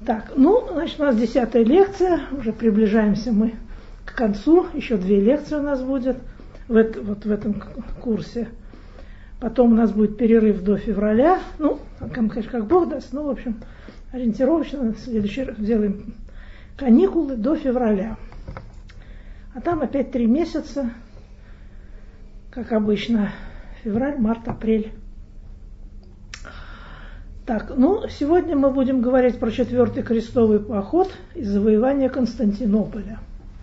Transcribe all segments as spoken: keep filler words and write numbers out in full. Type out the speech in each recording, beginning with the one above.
Так, ну, значит, у нас десятая лекция, уже приближаемся мы к концу, еще две лекции у нас будет в это, вот в этом курсе. Потом у нас будет перерыв до февраля, ну, конечно, как Бог даст, ну, в общем, ориентировочно, в следующий раз сделаем каникулы до февраля. А там опять три месяца, как обычно, февраль, март, апрель. Так, ну, сегодня мы будем говорить про четвертый крестовый поход и завоевание Константинополя.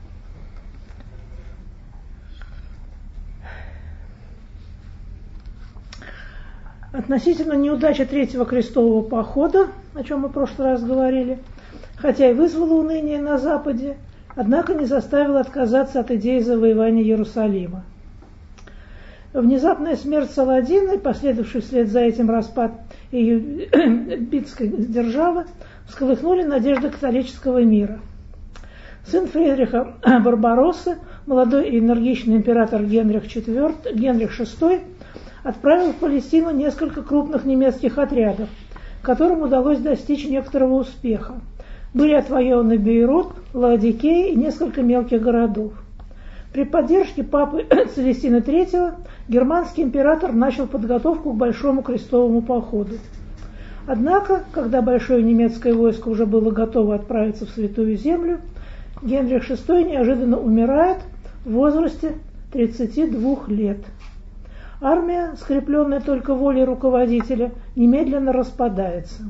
Относительно неудачи третьего крестового похода, о чем мы в прошлый раз говорили, хотя и вызвало уныние на Западе, однако не заставило отказаться от идеи завоевания Иерусалима. Внезапная смерть Саладина и последовавший вслед за этим распад египетской державы всколыхнули надежды католического мира. Сын Фридриха Барбароссы, молодой и энергичный император Генрих четвёртый, Генрих шестой, отправил в Палестину несколько крупных немецких отрядов, которым удалось достичь некоторого успеха. Были отвоеваны Бейрут, Лаодикея и несколько мелких городов. При поддержке папы Целестина третьего германский император начал подготовку к большому крестовому походу. Однако, когда большое немецкое войско уже было готово отправиться в Святую Землю, Генрих шестой неожиданно умирает в возрасте тридцати двух лет. Армия, скрепленная только волей руководителя, немедленно распадается.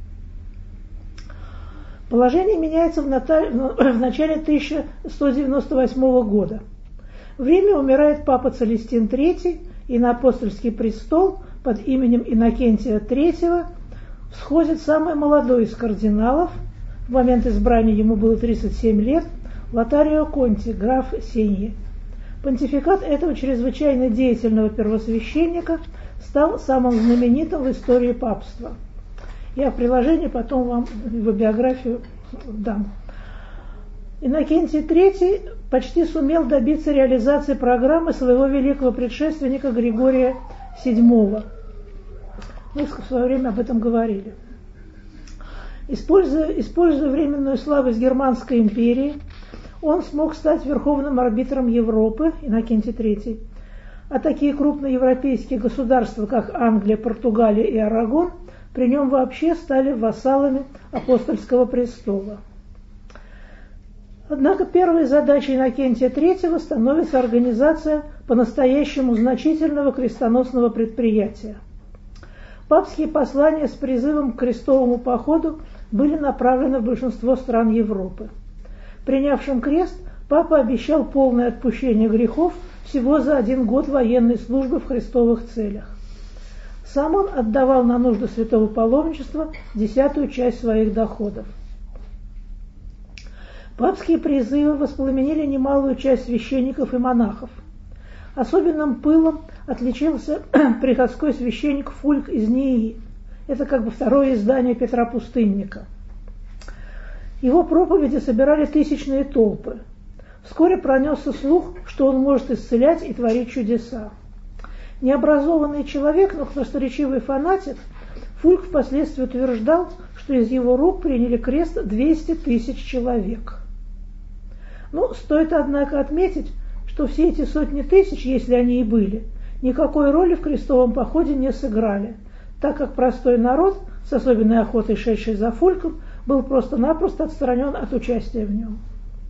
Положение меняется в, ната... в начале тысяча сто девяносто восьмого года. В Риме умирает папа Целестин третий, и на апостольский престол под именем Иннокентия третьего всходит самый молодой из кардиналов, в момент избрания ему было тридцать семь лет, Лотарио Конти, граф Сеньи. Понтификат этого чрезвычайно деятельного первосвященника стал самым знаменитым в истории папства. Я в приложении потом вам в биографию дам. Иннокентий третий почти сумел добиться реализации программы своего великого предшественника Григория седьмого. Мы в свое время об этом говорили. Используя, используя временную слабость Германской империи, он смог стать верховным арбитром Европы, Иннокентий третий. А такие крупные европейские государства, как Англия, Португалия и Арагон, при нем вообще стали вассалами апостольского престола. Однако первой задачей Иннокентия третьего становится организация по-настоящему значительного крестоносного предприятия. Папские послания с призывом к крестовому походу были направлены в большинство стран Европы. Принявшим крест, папа обещал полное отпущение грехов всего за один год военной службы в христовых целях. Сам он отдавал на нужды святого паломничества десятую часть своих доходов. Папские призывы воспламенили немалую часть священников и монахов. Особенным пылом отличился приходской священник Фульк из Неи. Это как бы второе издание Петра Пустынника. Его проповеди собирали тысячные толпы. Вскоре пронесся слух, что он может исцелять и творить чудеса. Необразованный человек, но красноречивый фанатик, Фульк впоследствии утверждал, что из его рук приняли крест двести тысяч человек. Ну, стоит, однако, отметить, что все эти сотни тысяч, если они и были, никакой роли в крестовом походе не сыграли, так как простой народ, с особенной охотой шедший за Фульком, был просто-напросто отстранен от участия в нем.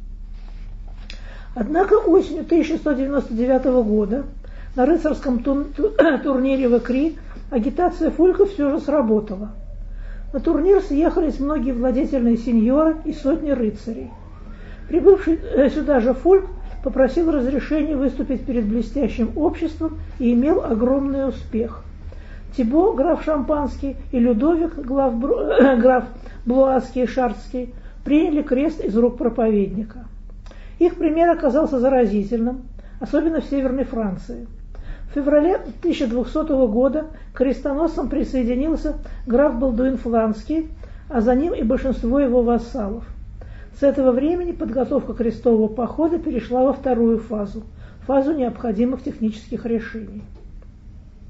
Однако осенью тысяча сто девяносто девятого года на рыцарском турнире в Икри агитация Фулька все же сработала. На турнир съехались многие владетельные сеньоры и сотни рыцарей. Прибывший сюда же Фульк попросил разрешения выступить перед блестящим обществом и имел огромный успех. Тибо, граф Шампанский, и Людовик, граф, граф Блуаский и Шардский, приняли крест из рук проповедника. Их пример оказался заразительным, особенно в Северной Франции. В феврале тысяча двухсотого года к крестоносцам присоединился граф Балдуин Фланский, а за ним и большинство его вассалов. С этого времени подготовка крестового похода перешла во вторую фазу, фазу необходимых технических решений.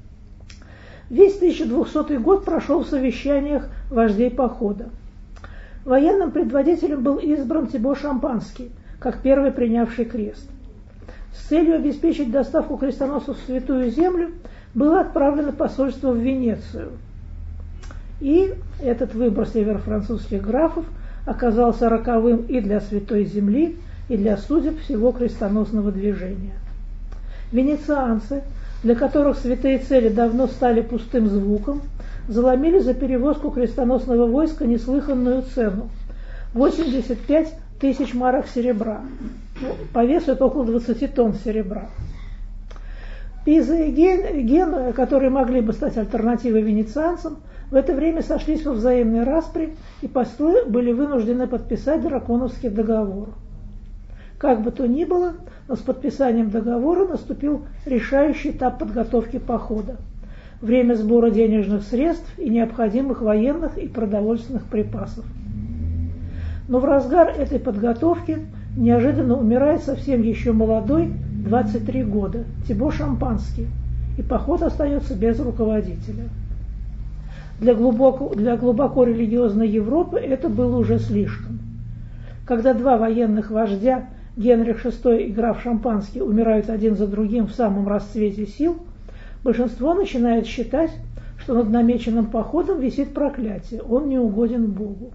Весь тысяча двухсотый год прошел в совещаниях вождей похода. Военным предводителем был избран Тибо Шампанский, как первый принявший крест. С целью обеспечить доставку крестоносцев в Святую Землю было отправлено посольство в Венецию. И этот выбор северофранцузских графов оказался роковым и для Святой Земли, и для судеб всего крестоносного движения. Венецианцы, для которых святые цели давно стали пустым звуком, заломили за перевозку крестоносного войска неслыханную цену – восемьдесят пять тысяч марок серебра. По весу это около двадцати тонн серебра. Пиза и Генуя, которые могли бы стать альтернативой венецианцам, в это время сошлись во взаимной распри, и послы были вынуждены подписать драконовский договор. Как бы то ни было, но с подписанием договора наступил решающий этап подготовки похода – время сбора денежных средств и необходимых военных и продовольственных припасов. Но в разгар этой подготовки неожиданно умирает совсем еще молодой, двадцать три года, Тибо Шампанский, и поход остается без руководителя. Для глубоко, для глубоко религиозной Европы это было уже слишком. Когда два военных вождя, Генрих шестой и граф Шампанский, умирают один за другим в самом расцвете сил, большинство начинает считать, что над намеченным походом висит проклятие, он не угоден Богу.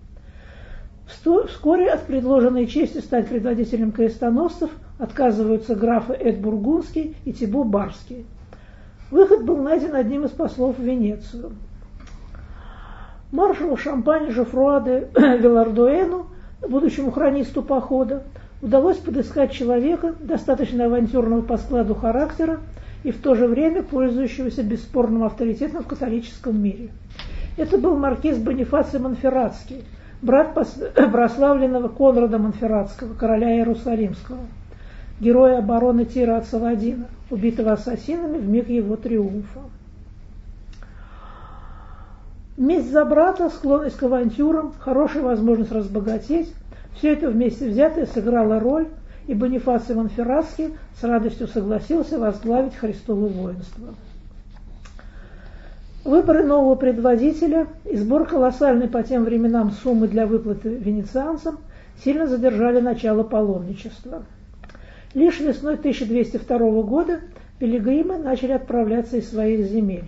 Вскоре от предложенной чести стать предводителем крестоносцев отказываются графы Эд Бургундский и Тибо Барский. Выход был найден одним из послов в Венецию. Маршалу Шампани Жофруа де Вилардуэну, будущему хронисту похода, удалось подыскать человека, достаточно авантюрного по складу характера и в то же время пользующегося бесспорным авторитетом в католическом мире. Это был маркиз Бонифаций Монферратский, брат прославленного Конрада Монферратского, короля Иерусалимского, героя обороны Тира от Саладина, убитого ассасинами в миг его триумфа. Месть за брата, склонность к авантюрам, хорошая возможность разбогатеть – все это вместе взятое сыграло роль, и Бонифаций Монферратский с радостью согласился возглавить Христово воинство. Выборы нового предводителя и сбор колоссальной по тем временам суммы для выплаты венецианцам сильно задержали начало паломничества. Лишь весной тысяча двести второго года пилигримы начали отправляться из своих земель.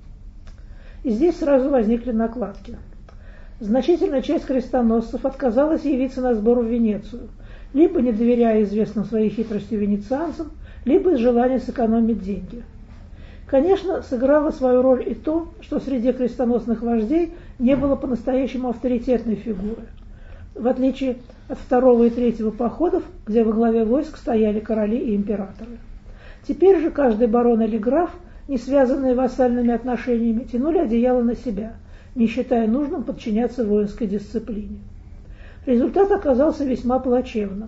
И здесь сразу возникли накладки. Значительная часть крестоносцев отказалась явиться на сбор в Венецию, либо не доверяя известным своей хитростью венецианцам, либо из желания сэкономить деньги. Конечно, сыграло свою роль и то, что среди крестоносных вождей не было по-настоящему авторитетной фигуры, в отличие от второго и третьего походов, где во главе войск стояли короли и императоры. Теперь же каждый барон или граф, не связанные вассальными отношениями, тянули одеяло на себя, не считая нужным подчиняться воинской дисциплине. Результат оказался весьма плачевным.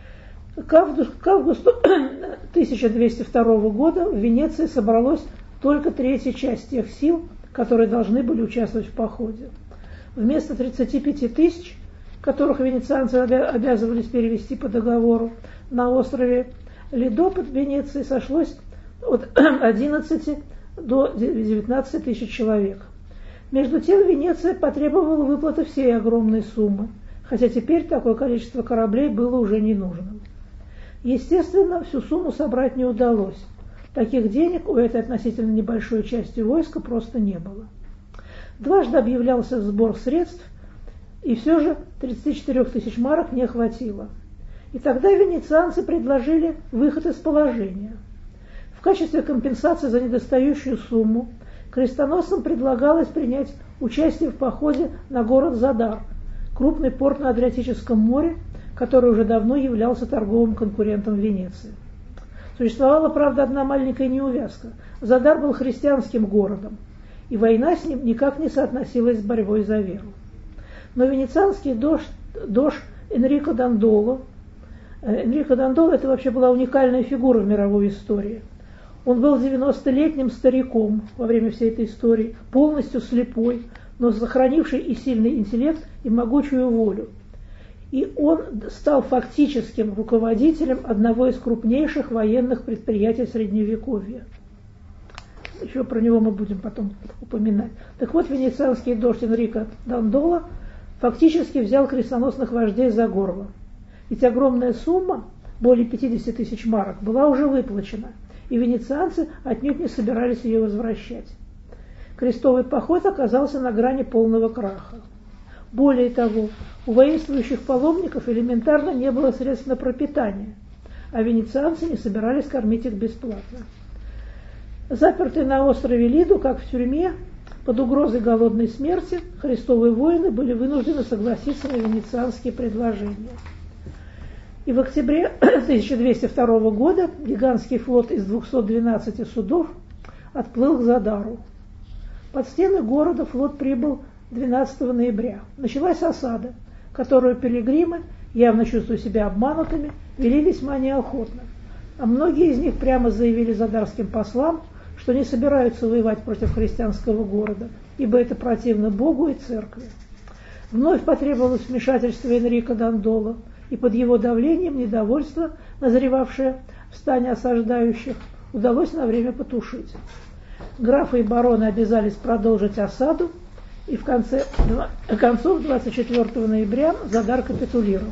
К августу тысяча двести второго года в Венеции собралось только третья часть тех сил, которые должны были участвовать в походе. Вместо тридцати пяти тысяч, которых венецианцы обязывались перевести по договору, на острове Лидо под Венецией сошлось от одиннадцати до девятнадцати тысяч человек. Между тем Венеция потребовала выплаты всей огромной суммы, хотя теперь такое количество кораблей было уже не нужным. Естественно, всю сумму собрать не удалось. Таких денег у этой относительно небольшой части войска просто не было. Дважды объявлялся сбор средств, и все же тридцати четырёх тысяч марок не хватило. И тогда венецианцы предложили выход из положения. В качестве компенсации за недостающую сумму крестоносцам предлагалось принять участие в походе на город Задар, крупный порт на Адриатическом море, который уже давно являлся торговым конкурентом Венеции. Существовала, правда, одна маленькая неувязка. Задар был христианским городом, и война с ним никак не соотносилась с борьбой за веру. Но венецианский дож, дож Энрико Дандоло, Энрико Дандоло это вообще была уникальная фигура в мировой истории. Он был девяностолетним стариком во время всей этой истории, полностью слепой, но сохранивший и сильный интеллект, и могучую волю. И он стал фактическим руководителем одного из крупнейших военных предприятий Средневековья. Еще про него мы будем потом упоминать. Так вот, венецианский дождь Энрико Дандоло фактически взял крестоносных вождей за горло. Ведь огромная сумма, более пятидесяти тысяч марок, была уже выплачена, и венецианцы отнюдь не собирались ее возвращать. Крестовый поход оказался на грани полного краха. Более того, у воинствующих паломников элементарно не было средств на пропитание, а венецианцы не собирались кормить их бесплатно. Запертые на острове Лиду, как в тюрьме, под угрозой голодной смерти, христовые воины были вынуждены согласиться на венецианские предложения. И в октябре тысяча двести второго года гигантский флот из двухсот двенадцати судов отплыл к Задару. Под стены города флот прибыл двенадцатого ноября. Началась осада, которую пилигримы, явно чувствуя себя обманутыми, вели весьма неохотно. А многие из них прямо заявили задарским послам, что не собираются воевать против христианского города, ибо это противно Богу и церкви. Вновь потребовалось вмешательство Энрико Дандоло, и под его давлением недовольство, назревавшее в стане осаждающих, удалось на время потушить. Графы и бароны обязались продолжить осаду, и в конце концов двадцать четвёртого ноября Задар капитулировал.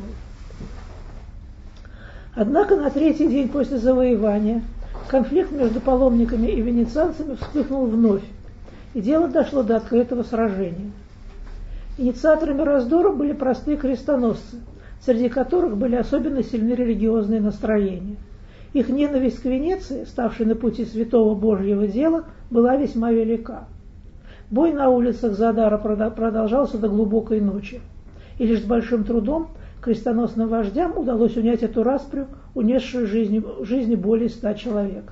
Однако на третий день после завоевания конфликт между паломниками и венецианцами вспыхнул вновь, и дело дошло до открытого сражения. Инициаторами раздора были простые крестоносцы, среди которых были особенно сильны религиозные настроения. Их ненависть к Венеции, ставшей на пути святого Божьего дела, была весьма велика. Бой на улицах Задара продолжался до глубокой ночи, и лишь с большим трудом крестоносным вождям удалось унять эту распрю, унесшую жизни, жизни более ста человек.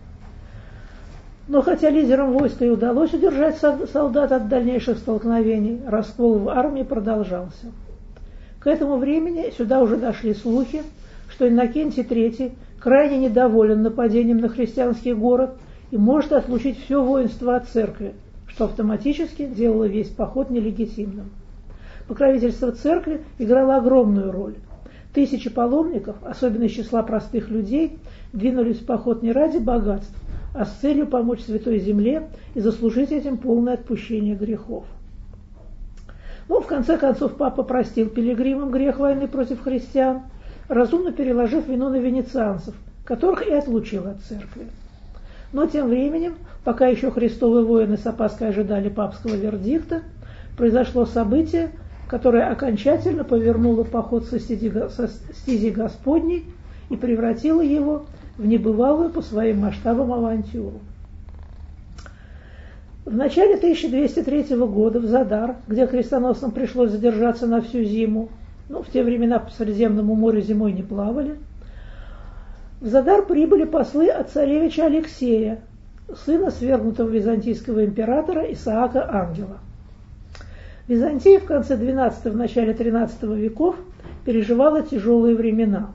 Но хотя лидерам войска и удалось удержать солдат от дальнейших столкновений, раскол в армии продолжался. К этому времени сюда уже дошли слухи, что Иннокентий третий крайне недоволен нападением на христианский город и может отлучить все воинство от церкви, что автоматически делало весь поход нелегитимным. Покровительство церкви играло огромную роль. Тысячи паломников, особенно из числа простых людей, двинулись в поход не ради богатств, а с целью помочь Святой Земле и заслужить этим полное отпущение грехов. Но в конце концов папа простил пилигримам грех войны против христиан, разумно переложив вину на венецианцев, которых и отлучил от церкви. Но тем временем, пока еще христовые воины с опаской ожидали папского вердикта, произошло событие, которое окончательно повернуло поход со стези, со стези Господней и превратило его в небывалую по своим масштабам авантюру. В начале тысяча двести третьего года в Задар, где крестоносцам пришлось задержаться на всю зиму, ну, в те времена по Средиземному морю зимой не плавали, в Задар прибыли послы от царевича Алексея, сына свергнутого византийского императора Исаака Ангела. Византия в конце двенадцатого – начале тринадцатого веков переживала тяжелые времена.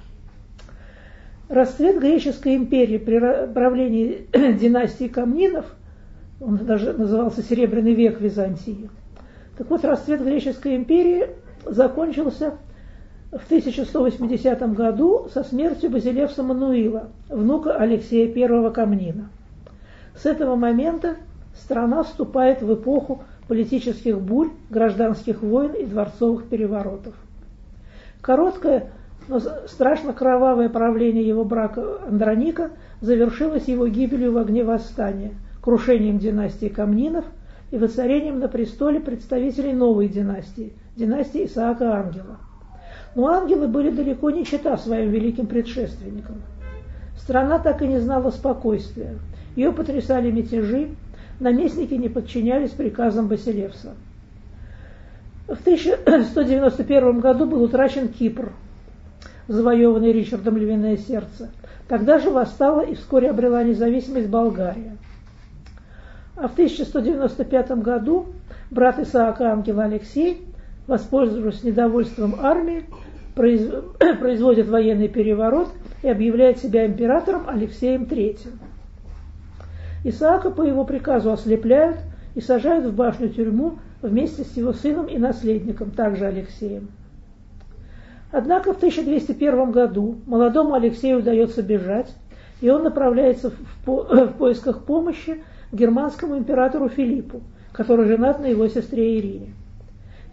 Расцвет греческой империи при правлении династии Комнинов, он даже назывался Серебряный век Византии. Так вот, расцвет греческой империи закончился в тысяча сто восьмидесятом году со смертью Базилевса Мануила, внука Алексея I Комнина. С этого момента страна вступает в эпоху политических бурь, гражданских войн и дворцовых переворотов. Короткое, но страшно кровавое правление его брака Андроника завершилось его гибелью в огне восстания, крушением династии Комнинов и воцарением на престоле представителей новой династии, династии Исаака Ангела. Но ангелы были далеко не чета своим великим предшественникам. Страна так и не знала спокойствия, ее потрясали мятежи, наместники не подчинялись приказам Басилевса. В тысяча сто девяносто первом году был утрачен Кипр, завоеванный Ричардом Львиное Сердце. Тогда же восстала и вскоре обрела независимость Болгария. А в тысяча сто девяносто пятом году брат Исаака Ангела Алексей, воспользовавшись недовольством армии, производит военный переворот и объявляет себя императором Алексеем третьим. Исаака по его приказу ослепляют и сажают в башню-тюрьму вместе с его сыном и наследником, также Алексеем. Однако в тысяча двести первом году молодому Алексею удается бежать, и он направляется в, по- в поисках помощи к германскому императору Филиппу, который женат на его сестре Ирине.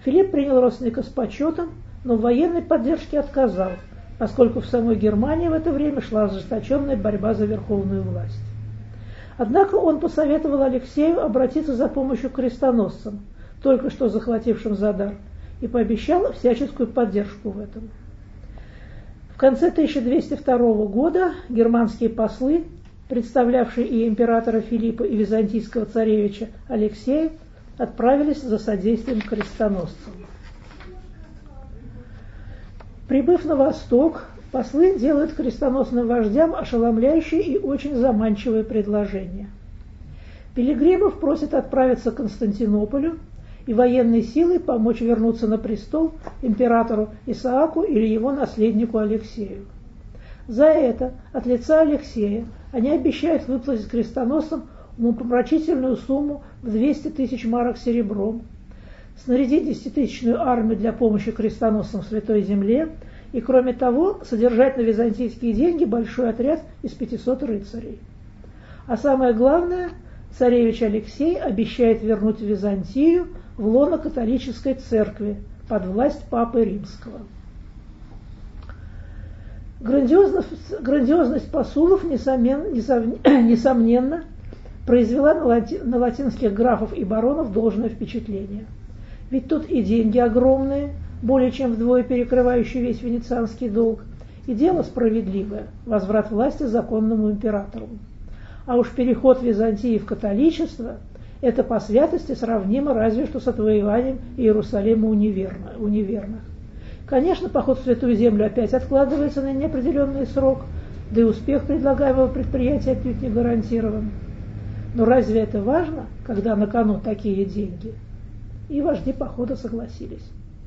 Филипп принял родственника с почетом, но в военной поддержке отказал, поскольку в самой Германии в это время шла ожесточенная борьба за верховную власть. Однако он посоветовал Алексею обратиться за помощью к крестоносцам, только что захватившим Задар, и пообещал всяческую поддержку в этом. В конце тысяча двести второго года германские послы, представлявшие и императора Филиппа, и византийского царевича Алексея, отправились за содействием крестоносцам. Прибыв на восток, послы делают крестоносным вождям ошеломляющее и очень заманчивое предложение. Пилигримов просят отправиться к Константинополю и военной силой помочь вернуться на престол императору Исааку или его наследнику Алексею. За это от лица Алексея они обещают выплатить крестоносцам умопомрачительную сумму в двести тысяч марок серебром, снарядить десятитысячную армию для помощи крестоносцам в Святой Земле и, кроме того, содержать на византийские деньги большой отряд из пятисот рыцарей. А самое главное, царевич Алексей обещает вернуть Византию в лоно католической церкви под власть Папы Римского. Грандиозность, грандиозность посулов, несомненно, несомненно произвела на, лати, на латинских графов и баронов должное впечатление. Ведь тут и деньги огромные, более чем вдвое перекрывающие весь венецианский долг, и дело справедливое – возврат власти законному императору. А уж переход Византии в католичество – это по святости сравнимо разве что с отвоеванием Иерусалима у неверных. Конечно, поход в Святую Землю опять откладывается на неопределенный срок, да и успех предлагаемого предприятия отнюдь не гарантирован. Но разве это важно, когда на кону такие деньги? И вожди похода согласились.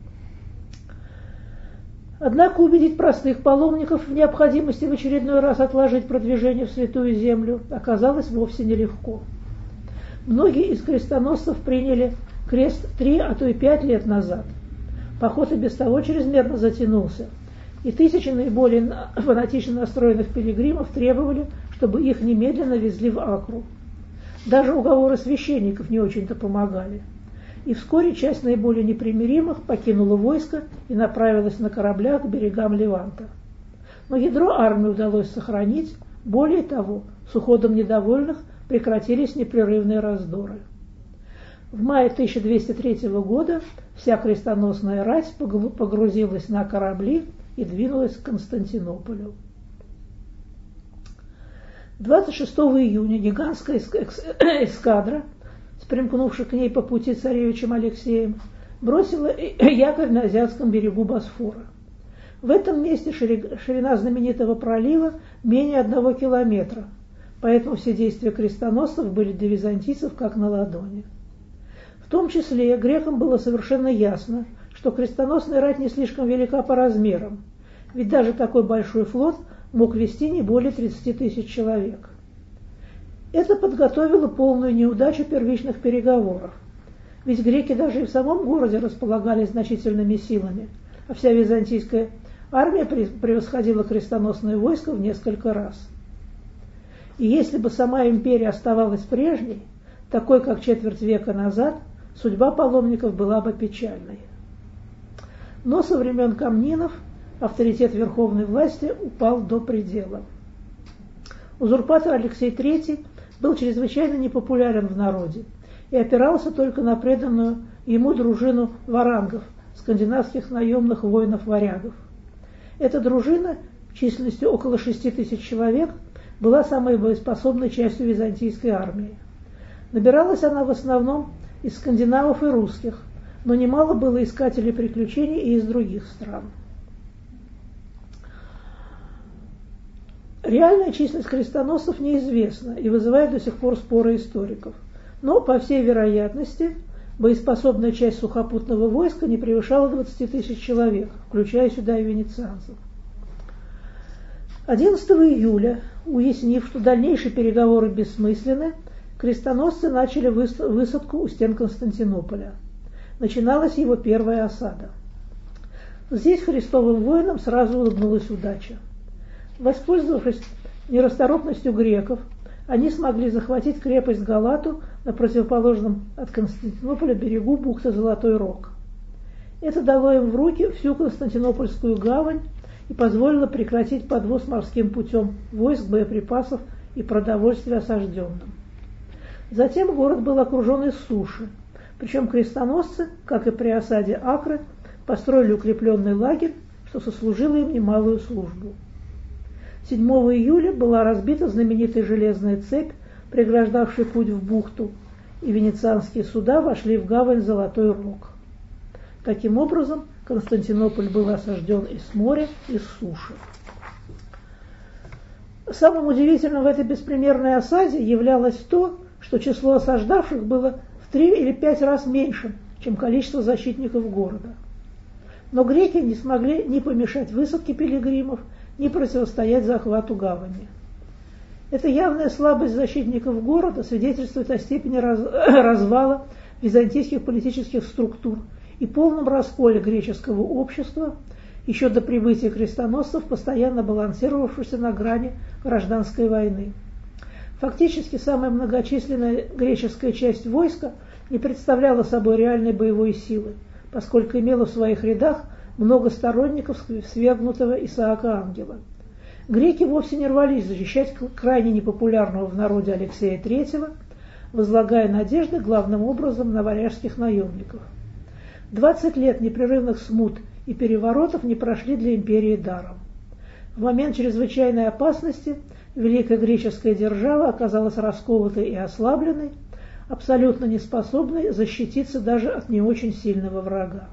Однако убедить простых паломников в необходимости в очередной раз отложить продвижение в Святую Землю оказалось вовсе нелегко. Многие из крестоносцев приняли крест три, а то и пять лет назад. Поход и без того чрезмерно затянулся, и тысячи наиболее фанатично настроенных пилигримов требовали, чтобы их немедленно везли в Акру. Даже уговоры священников не очень-то помогали. И вскоре часть наиболее непримиримых покинула войско и направилась на кораблях к берегам Леванта. Но ядро армии удалось сохранить, более того, с уходом недовольных прекратились непрерывные раздоры. В мае тысяча двести третьего года вся крестоносная рать погрузилась на корабли и двинулась к Константинополю. двадцать шестого июня гигантская эскадра, примкнувший к ней по пути царевичем Алексеем, бросила якорь на азиатском берегу Босфора. В этом месте ширина знаменитого пролива менее одного километра, поэтому все действия крестоносцев были для византийцев как на ладони. В том числе грекам было совершенно ясно, что крестоносная рать не слишком велика по размерам, ведь даже такой большой флот мог вести не более тридцати тысяч человек. Это подготовило полную неудачу первичных переговоров, ведь греки даже и в самом городе располагали значительными силами, а вся византийская армия превосходила крестоносное войско в несколько раз. И если бы сама империя оставалась прежней, такой, как четверть века назад, судьба паломников была бы печальной. Но со времен Комнинов авторитет верховной власти упал до предела. Узурпатор Алексей третий был чрезвычайно непопулярен в народе и опирался только на преданную ему дружину варангов, скандинавских наемных воинов-варягов. Эта дружина, численностью около шести тысяч человек, была самой боеспособной частью византийской армии. Набиралась она в основном из скандинавов и русских, но немало было искателей приключений и из других стран. Реальная численность крестоносцев неизвестна и вызывает до сих пор споры историков. Но, по всей вероятности, боеспособная часть сухопутного войска не превышала двадцати тысяч человек, включая сюда и венецианцев. одиннадцатого июля, уяснив, что дальнейшие переговоры бессмысленны, крестоносцы начали высадку у стен Константинополя. Начиналась его первая осада. Здесь христовым воинам сразу улыбнулась удача. Воспользовавшись нерасторопностью греков, они смогли захватить крепость Галату на противоположном от Константинополя берегу бухты Золотой Рог. Это дало им в руки всю Константинопольскую гавань и позволило прекратить подвоз морским путем войск, боеприпасов и продовольствия осажденным. Затем город был окружен из суши, причем крестоносцы, как и при осаде Акры, построили укрепленный лагерь, что сослужило им немалую службу. седьмого июля была разбита знаменитая железная цепь, преграждавшая путь в бухту, и венецианские суда вошли в гавань Золотой Рог. Таким образом, Константинополь был осажден и с моря, и с суши. Самым удивительным в этой беспримерной осаде являлось то, что число осаждавших было в три или пять раз меньше, чем количество защитников города. Но греки не смогли ни помешать высадке пилигримов, ни противостоять захвату гавани. Эта явная слабость защитников города свидетельствует о степени раз, развала византийских политических структур и полном расколе греческого общества, еще до прибытия крестоносцев, постоянно балансировавшихся на грани гражданской войны. Фактически самая многочисленная греческая часть войска не представляла собой реальной боевой силы, поскольку имела в своих рядах много сторонников свергнутого Исаака Ангела. Греки вовсе не рвались защищать крайне непопулярного в народе Алексея третьего, возлагая надежды главным образом на варяжских наемников. Двадцать лет непрерывных смут и переворотов не прошли для империи даром. В момент чрезвычайной опасности великая греческая держава оказалась расколотой и ослабленной, абсолютно неспособной защититься даже от не очень сильного врага.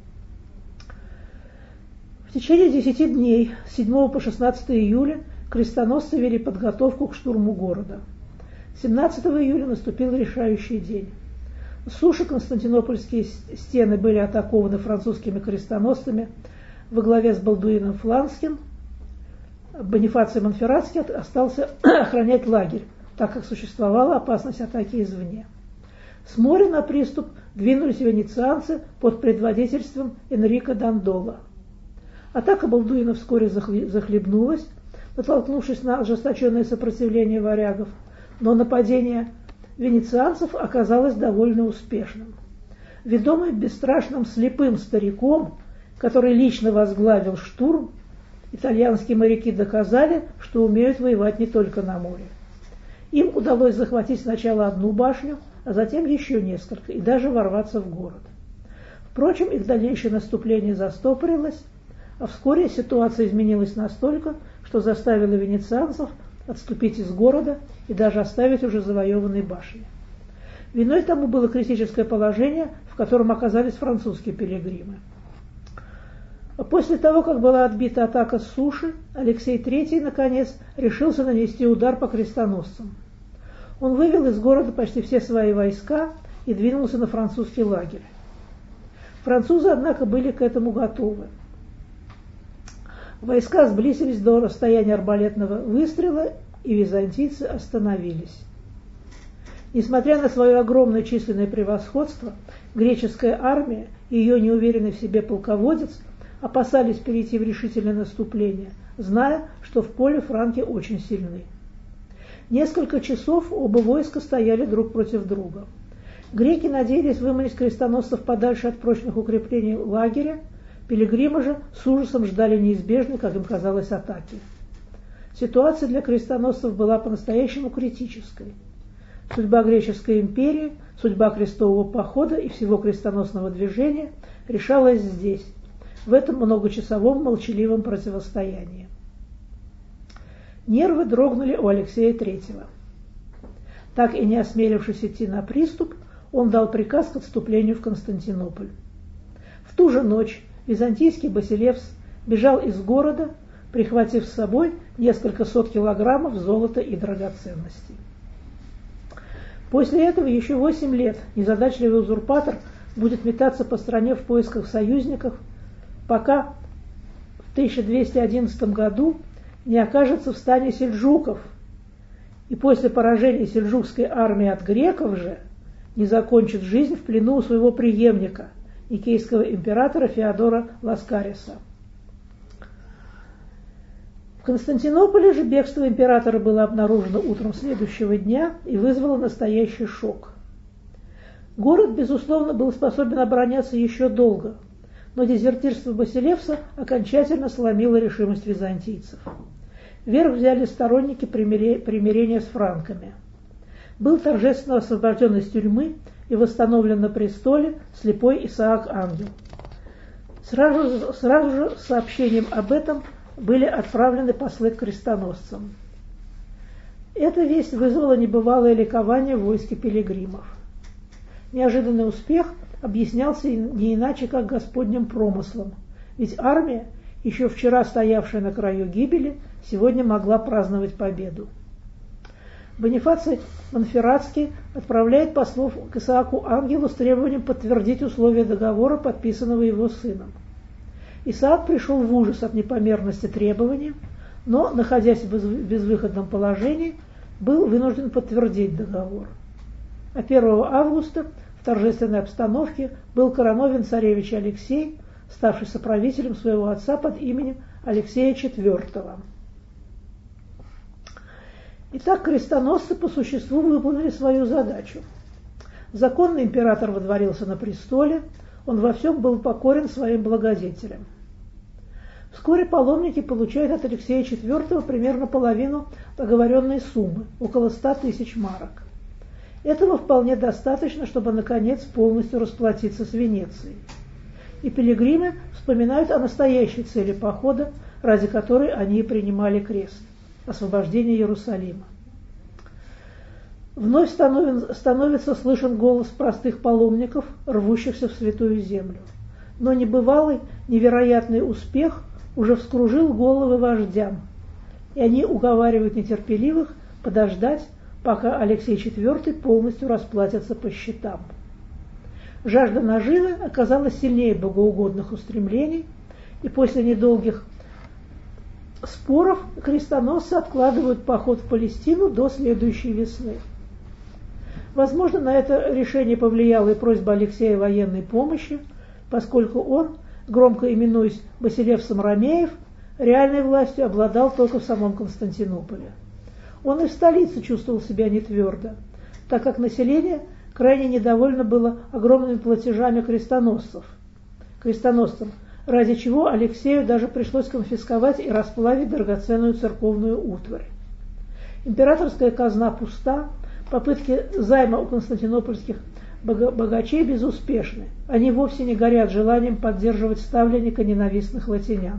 В течение десяти дней, с седьмого по шестнадцатое июля, крестоносцы вели подготовку к штурму города. семнадцатого июля наступил решающий день. С суши константинопольские стены были атакованы французскими крестоносцами во главе с Балдуином Фланским. Бонифаций Монферратский остался охранять лагерь, так как существовала опасность атаки извне. С моря на приступ двинулись венецианцы под предводительством Энрико Дандола. Атака Балдуина вскоре захлебнулась, натолкнувшись на ожесточенное сопротивление варягов, но нападение венецианцев оказалось довольно успешным. Ведомый бесстрашным слепым стариком, который лично возглавил штурм, итальянские моряки доказали, что умеют воевать не только на море. Им удалось захватить сначала одну башню, а затем еще несколько, и даже ворваться в город. Впрочем, их дальнейшее наступление застопорилось, а вскоре ситуация изменилась настолько, что заставила венецианцев отступить из города и даже оставить уже завоеванные башни. Виной тому было критическое положение, в котором оказались французские пилигримы. После того, как была отбита атака с суши, Алексей третий, наконец, решился нанести удар по крестоносцам. Он вывел из города почти все свои войска и двинулся на французский лагерь. Французы, однако, были к этому готовы. Войска сблизились до расстояния арбалетного выстрела, и византийцы остановились. Несмотря на свое огромное численное превосходство, греческая армия и ее неуверенный в себе полководец опасались перейти в решительное наступление, зная, что в поле франки очень сильны. Несколько часов оба войска стояли друг против друга. Греки надеялись выманить крестоносцев подальше от прочных укреплений лагеря, пилигримы же с ужасом ждали неизбежной, как им казалось, атаки. Ситуация для крестоносцев была по-настоящему критической. Судьба греческой империи, судьба крестового похода и всего крестоносного движения решалась здесь, в этом многочасовом молчаливом противостоянии. Нервы дрогнули у Алексея третьего. Так и не осмелившись идти на приступ, он дал приказ к отступлению в Константинополь. В ту же ночь византийский Басилевс бежал из города, прихватив с собой несколько сот килограммов золота и драгоценностей. После этого еще восемь лет незадачливый узурпатор будет метаться по стране в поисках союзников, пока в тысяча двести одиннадцатом году не окажется в стане сельджуков, и после поражения сельджукской армии от греков же не закончит жизнь в плену у своего преемника, никейского императора Феодора Ласкариса. В Константинополе же бегство императора было обнаружено утром следующего дня и вызвало настоящий шок. Город, безусловно, был способен обороняться еще долго, но дезертирство Басилевса окончательно сломило решимость византийцев. Верх взяли сторонники примирения с франками. Был торжественно освобожден из тюрьмы и восстановлен на престоле слепой Исаак Ангел. Сразу, сразу же с сообщением об этом были отправлены послы к крестоносцам. Эта весть вызвала небывалое ликование в войске пилигримов. Неожиданный успех объяснялся не иначе, как Господним промыслом, ведь армия, еще вчера стоявшая на краю гибели, сегодня могла праздновать победу. Бонифаций Монферратский отправляет послов к Исааку Ангелу с требованием подтвердить условия договора, подписанного его сыном. Исаак пришел в ужас от непомерности требований, но, находясь в безвыходном положении, был вынужден подтвердить договор. А первого августа в торжественной обстановке был коронован царевич Алексей, ставший соправителем своего отца под именем Алексея четвёртого. Итак, крестоносцы по существу выполнили свою задачу. Законный император водворился на престоле, он во всем был покорен своим благодетелям. Вскоре паломники получают от Алексея четвёртого примерно половину договоренной суммы, около ста тысяч марок. Этого вполне достаточно, чтобы, наконец, полностью расплатиться с Венецией. И пилигримы вспоминают о настоящей цели похода, ради которой они и принимали крест – освобождение Иерусалима. Вновь становится слышен голос простых паломников, рвущихся в святую землю. Но небывалый, невероятный успех уже вскружил головы вождям, и они уговаривают нетерпеливых подождать, пока Алексей четвёртый полностью расплатится по счетам. Жажда наживы оказалась сильнее богоугодных устремлений, и после недолгих споров крестоносцы откладывают поход в Палестину до следующей весны. Возможно, на это решение повлияла и просьба Алексея военной помощи, поскольку он, громко именуясь Басилевсом Ромеев, реальной властью обладал только в самом Константинополе. Он и в столице чувствовал себя нетвердо, так как население крайне недовольно было огромными платежами крестоносцев, крестоносцам, ради чего Алексею даже пришлось конфисковать и расплавить драгоценную церковную утварь. Императорская казна пуста, попытки займа у константинопольских богачей безуспешны. Они вовсе не горят желанием поддерживать ставленника ненавистных латинян.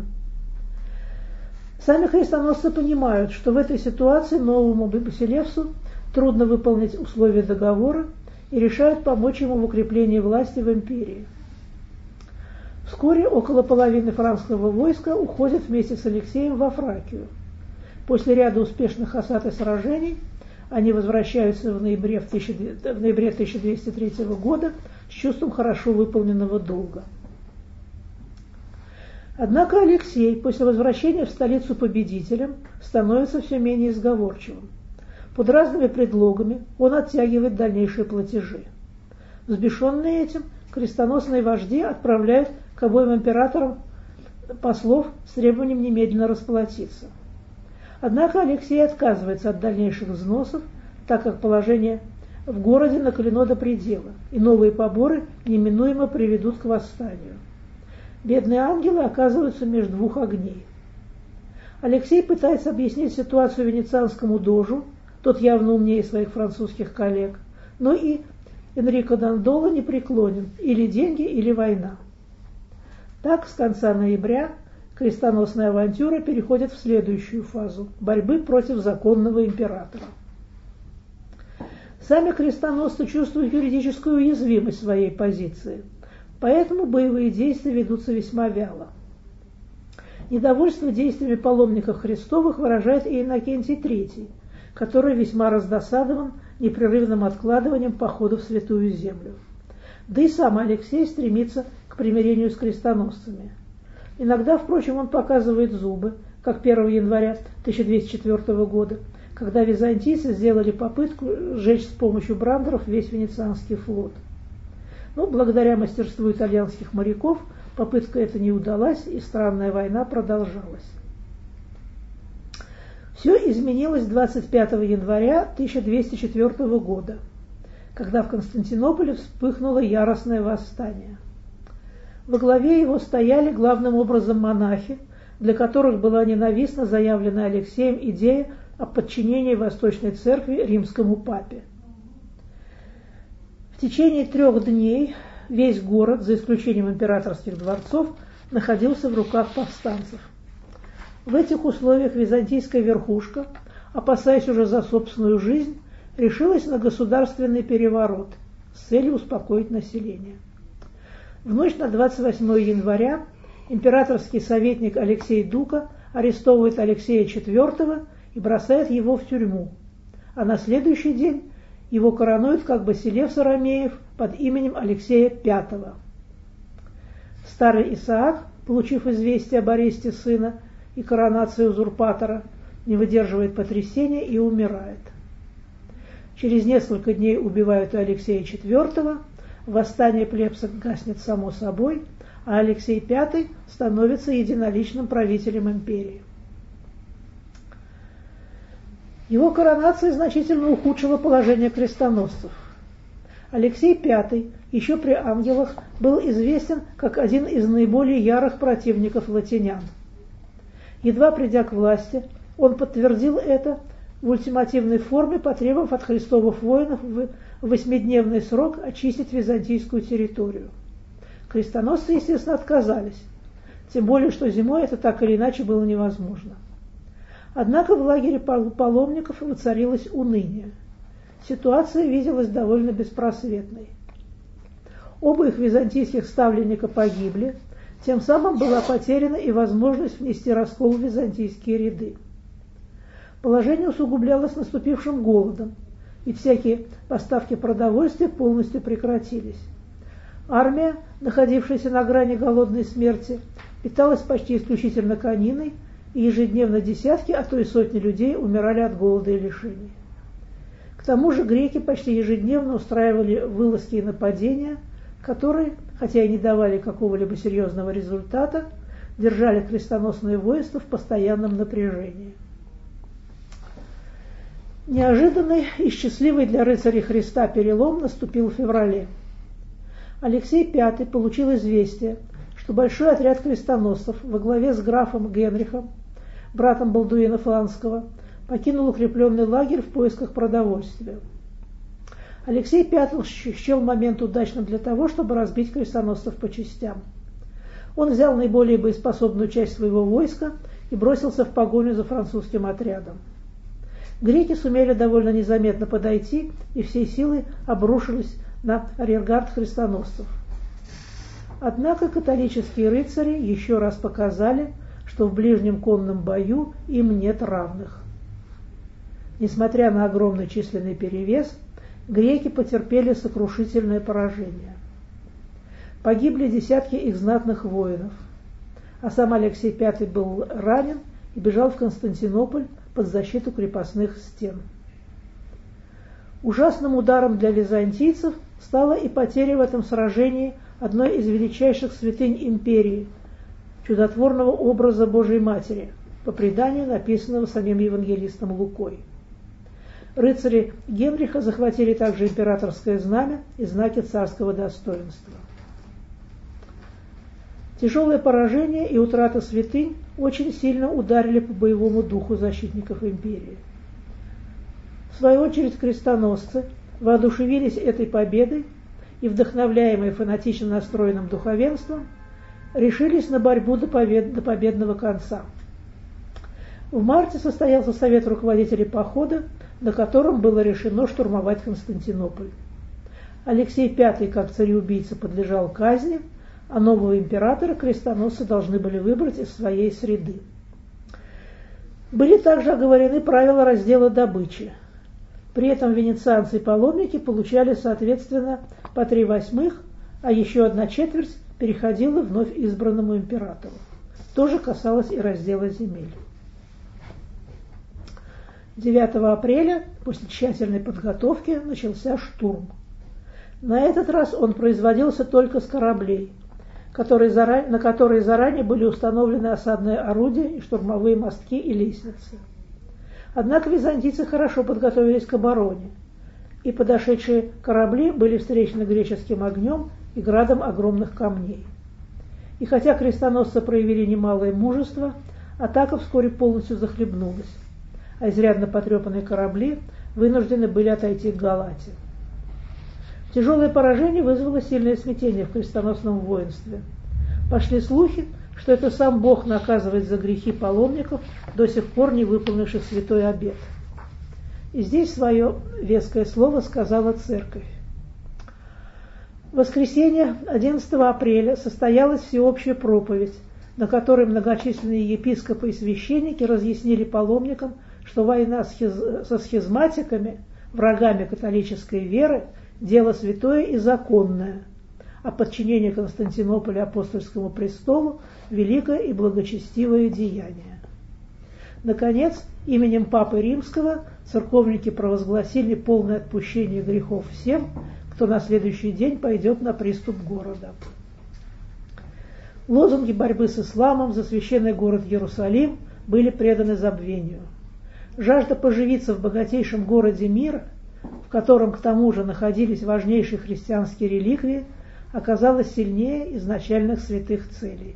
Сами крестоносцы понимают, что в этой ситуации новому Басилевсу трудно выполнить условия договора, и решают помочь ему в укреплении власти в империи. Вскоре около половины франкского войска уходит вместе с Алексеем во Фракию. После ряда успешных осад и сражений они возвращаются в ноябре, в ноябре тысяча двести третьего года с чувством хорошо выполненного долга. Однако Алексей после возвращения в столицу победителем становится все менее сговорчивым. Под разными предлогами он оттягивает дальнейшие платежи. Взбешенные этим, крестоносные вожди отправляют к обоим императорам послов с требованием немедленно расплатиться. Однако Алексей отказывается от дальнейших взносов, так как положение в городе накалено до предела, и новые поборы неминуемо приведут к восстанию. Бедные ангелы оказываются между двух огней. Алексей пытается объяснить ситуацию венецианскому дожу, тот явно умнее своих французских коллег, но и Энрико Дандоло не преклонен: или деньги, или война. Так, с конца ноября крестоносная авантюра переходит в следующую фазу – борьбы против законного императора. Сами крестоносцы чувствуют юридическую уязвимость своей позиции, поэтому боевые действия ведутся весьма вяло. Недовольство действиями паломников Христовых выражает и Иннокентий третий, который весьма раздосадован непрерывным откладыванием похода в Святую Землю. Да и сам Алексей стремится к примирению с крестоносцами. Иногда, впрочем, он показывает зубы, как первого января тысяча двести четвёртого года, когда византийцы сделали попытку сжечь с помощью брандеров весь венецианский флот. Но благодаря мастерству итальянских моряков попытка эта не удалась, и странная война продолжалась. Все изменилось двадцать пятого января тысяча двести четвёртого года, когда в Константинополе вспыхнуло яростное восстание. Во главе его стояли главным образом монахи, для которых была ненавистна заявленная Алексеем идея о подчинении Восточной Церкви римскому папе. В течение трех дней весь город, за исключением императорских дворцов, находился в руках повстанцев. В этих условиях византийская верхушка, опасаясь уже за собственную жизнь, решилась на государственный переворот с целью успокоить население. В ночь на двадцать восьмое января императорский советник Алексей Дука арестовывает Алексея четвёртого и бросает его в тюрьму, а на следующий день его коронуют как Басилевс Арамеев под именем Алексея пятого. Старый Исаак, получив известие об аресте сына и коронации узурпатора, не выдерживает потрясения и умирает. Через несколько дней убивают и Алексея четвёртого, восстание плебса гаснет само собой, а Алексей пятый становится единоличным правителем империи. Его коронация значительно ухудшила положение крестоносцев. Алексей пятый еще при ангелах был известен как один из наиболее ярых противников латинян. Едва придя к власти, он подтвердил это в ультимативной форме, потребовав от христовых воинов в восьмидневный срок очистить византийскую территорию. Крестоносцы, естественно, отказались, тем более, что зимой это так или иначе было невозможно. Однако в лагере паломников воцарилось уныние. Ситуация виделась довольно беспросветной. Оба их византийских ставленника погибли, тем самым была потеряна и возможность внести раскол в византийские ряды. Положение усугублялось наступившим голодом, и всякие поставки продовольствия полностью прекратились. Армия, находившаяся на грани голодной смерти, питалась почти исключительно кониной, и ежедневно десятки, а то и сотни людей умирали от голода и лишений. К тому же греки почти ежедневно устраивали вылазки и нападения, которые, хотя и не давали какого-либо серьезного результата, держали крестоносное воинство в постоянном напряжении. Неожиданный и счастливый для рыцарей Христа перелом наступил в феврале. Алексей пятый получил известие, что большой отряд крестоносцев во главе с графом Генрихом, братом Балдуина Фланского, покинул укрепленный лагерь в поисках продовольствия. Алексей пятый счел момент удачным для того, чтобы разбить крестоносцев по частям. Он взял наиболее боеспособную часть своего войска и бросился в погоню за французским отрядом. Греки сумели довольно незаметно подойти и всей силой обрушились на арьергард крестоносцев. Однако католические рыцари еще раз показали, что в ближнем конном бою им нет равных. Несмотря на огромный численный перевес, греки потерпели сокрушительное поражение. Погибли десятки их знатных воинов, а сам Алексей пятый был ранен и бежал в Константинополь под защиту крепостных стен. Ужасным ударом для византийцев стала и потеря в этом сражении одной из величайших святынь империи, чудотворного образа Божией Матери, по преданию, написанного самим евангелистом Лукой. Рыцари Генриха захватили также императорское знамя и знаки царского достоинства. Тяжелое поражение и утрата святынь очень сильно ударили по боевому духу защитников империи. В свою очередь крестоносцы воодушевились этой победой и, вдохновляемые фанатично настроенным духовенством, решились на борьбу до, побед, до победного конца. В марте состоялся совет руководителей похода, на котором было решено штурмовать Константинополь. Алексей пятый, как цареубийца, подлежал казни, а нового императора крестоносцы должны были выбрать из своей среды. Были также оговорены правила раздела добычи. При этом венецианцы и паломники получали, соответственно, по три восьмых, а еще одна четверть переходила вновь избранному императору. То же касалось и раздела земель. девятого апреля, после тщательной подготовки, начался штурм. На этот раз он производился только с кораблей, которые заран... на которые заранее были установлены осадные орудия и штурмовые мостки и лестницы. Однако византийцы хорошо подготовились к обороне, и подошедшие корабли были встречены греческим огнем и градом огромных камней. И хотя крестоносцы проявили немалое мужество, атака вскоре полностью захлебнулась, а изрядно потрепанные корабли вынуждены были отойти к Галате. Тяжелое поражение вызвало сильное смятение в крестоносном воинстве. Пошли слухи, что это сам Бог наказывает за грехи паломников, до сих пор не выполнивших святой обет. И здесь свое веское слово сказала церковь. В воскресенье одиннадцатого апреля состоялась всеобщая проповедь, на которой многочисленные епископы и священники разъяснили паломникам, что война со схизматиками, врагами католической веры, дело святое и законное, а подчинение Константинополя апостольскому престолу – великое и благочестивое деяние. Наконец, именем Папы Римского церковники провозгласили полное отпущение грехов всем, кто на следующий день пойдет на приступ города. Лозунги борьбы с исламом за священный город Иерусалим были преданы забвению. Жажда поживиться в богатейшем городе мира, в котором к тому же находились важнейшие христианские реликвии, оказалась сильнее изначальных святых целей.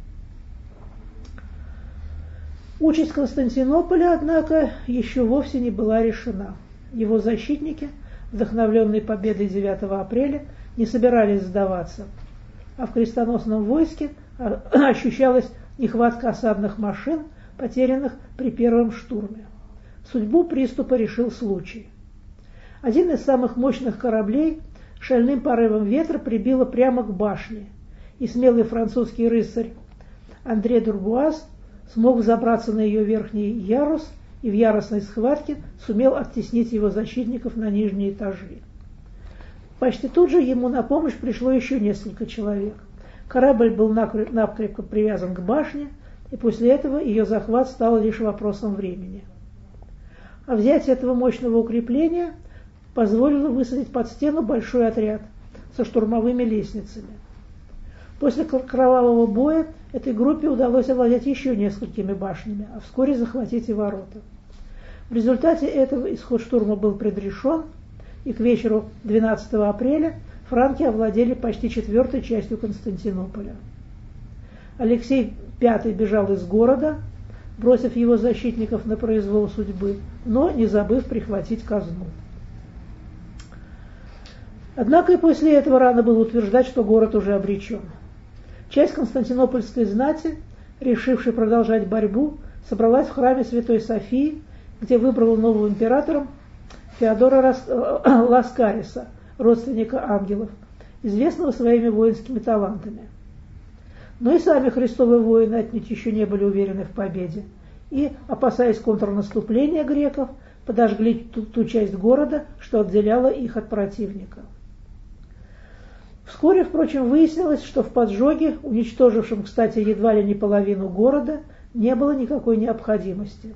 Участь Константинополя, однако, еще вовсе не была решена. Его защитники, вдохновленные победой девятого апреля, не собирались сдаваться, а в крестоносном войске ощущалась нехватка осадных машин, потерянных при первом штурме. Судьбу приступа решил случай. Один из самых мощных кораблей шальным порывом ветра прибило прямо к башне, и смелый французский рыцарь Андре Дурбуаз смог взобраться на ее верхний ярус и в яростной схватке сумел оттеснить его защитников на нижние этажи. Почти тут же ему на помощь пришло еще несколько человек. Корабль был накрепко привязан к башне, и после этого ее захват стал лишь вопросом времени. А взятие этого мощного укрепления позволило высадить под стену большой отряд со штурмовыми лестницами. После кровавого боя этой группе удалось овладеть еще несколькими башнями, а вскоре захватить и ворота. В результате этого исход штурма был предрешен, и к вечеру двенадцатого апреля франки овладели почти четвертой частью Константинополя. Алексей Пятый бежал из города, бросив его защитников на произвол судьбы, но не забыв прихватить казну. Однако и после этого рано было утверждать, что город уже обречен. Часть константинопольской знати, решившей продолжать борьбу, собралась в храме Святой Софии, где выбрала новым императором Феодора Ласкариса, родственника ангелов, известного своими воинскими талантами. Но и сами христовые воины отнюдь еще не были уверены в победе и, опасаясь контрнаступления греков, подожгли ту, ту часть города, что отделяла их от противника. Вскоре, впрочем, выяснилось, что в поджоге, уничтожившем, кстати, едва ли не половину города, не было никакой необходимости.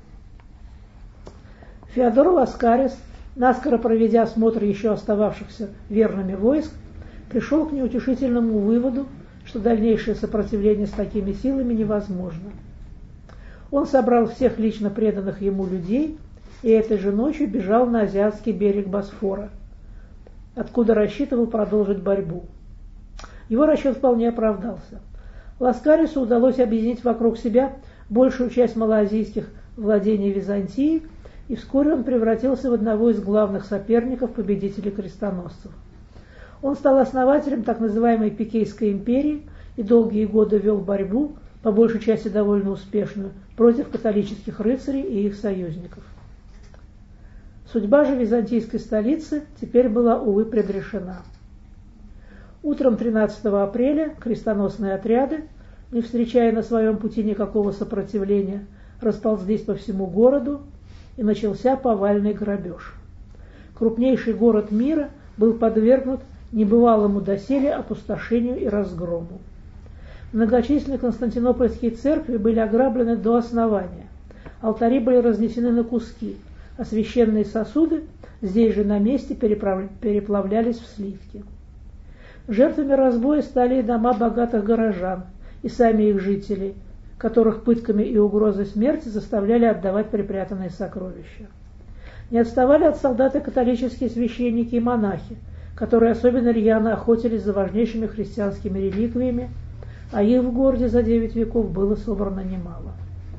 Феодор Ласкарис, наскоро проведя осмотр еще остававшихся верными войск, пришел к неутешительному выводу, что дальнейшее сопротивление с такими силами невозможно. Он собрал всех лично преданных ему людей и этой же ночью бежал на азиатский берег Босфора, откуда рассчитывал продолжить борьбу. Его расчет вполне оправдался. Ласкарису удалось объединить вокруг себя большую часть малоазийских владений Византии, и вскоре он превратился в одного из главных соперников победителей крестоносцев. Он стал основателем так называемой Пикейской империи и долгие годы вел борьбу, по большей части довольно успешную, против католических рыцарей и их союзников. Судьба же византийской столицы теперь была, увы, предрешена. Утром тринадцатого апреля крестоносные отряды, не встречая на своем пути никакого сопротивления, расползлись по всему городу, и начался повальный грабеж. Крупнейший город мира был подвергнут небывалому доселе опустошению и разгрому. Многочисленные константинопольские церкви были ограблены до основания, алтари были разнесены на куски, а священные сосуды здесь же на месте переплавлялись в сливки. Жертвами разбоя стали и дома богатых горожан, и сами их жители, которых пытками и угрозой смерти заставляли отдавать припрятанные сокровища. Не отставали от солдат и католические священники и монахи, которые особенно рьяно охотились за важнейшими христианскими реликвиями, а их в городе за девять веков было собрано немало.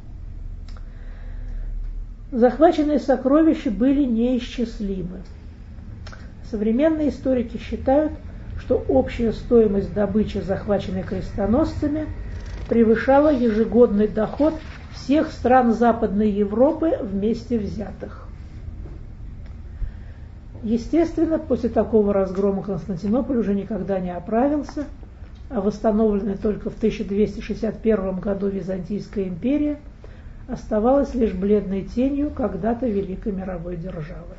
Захваченные сокровища были неисчислимы. Современные историки считают, что общая стоимость добычи, захваченной крестоносцами, превышала ежегодный доход всех стран Западной Европы вместе взятых. Естественно, после такого разгрома Константинополь уже никогда не оправился, а восстановленная только в тысяча двести шестьдесят первом году Византийская империя оставалась лишь бледной тенью когда-то великой мировой державы.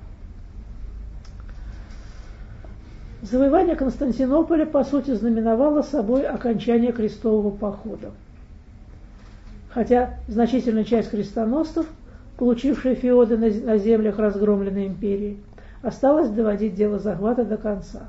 Завоевание Константинополя, по сути, знаменовало собой окончание крестового похода. Хотя значительная часть крестоносцев, получившая феоды на землях разгромленной империи, осталась доводить дело захвата до конца.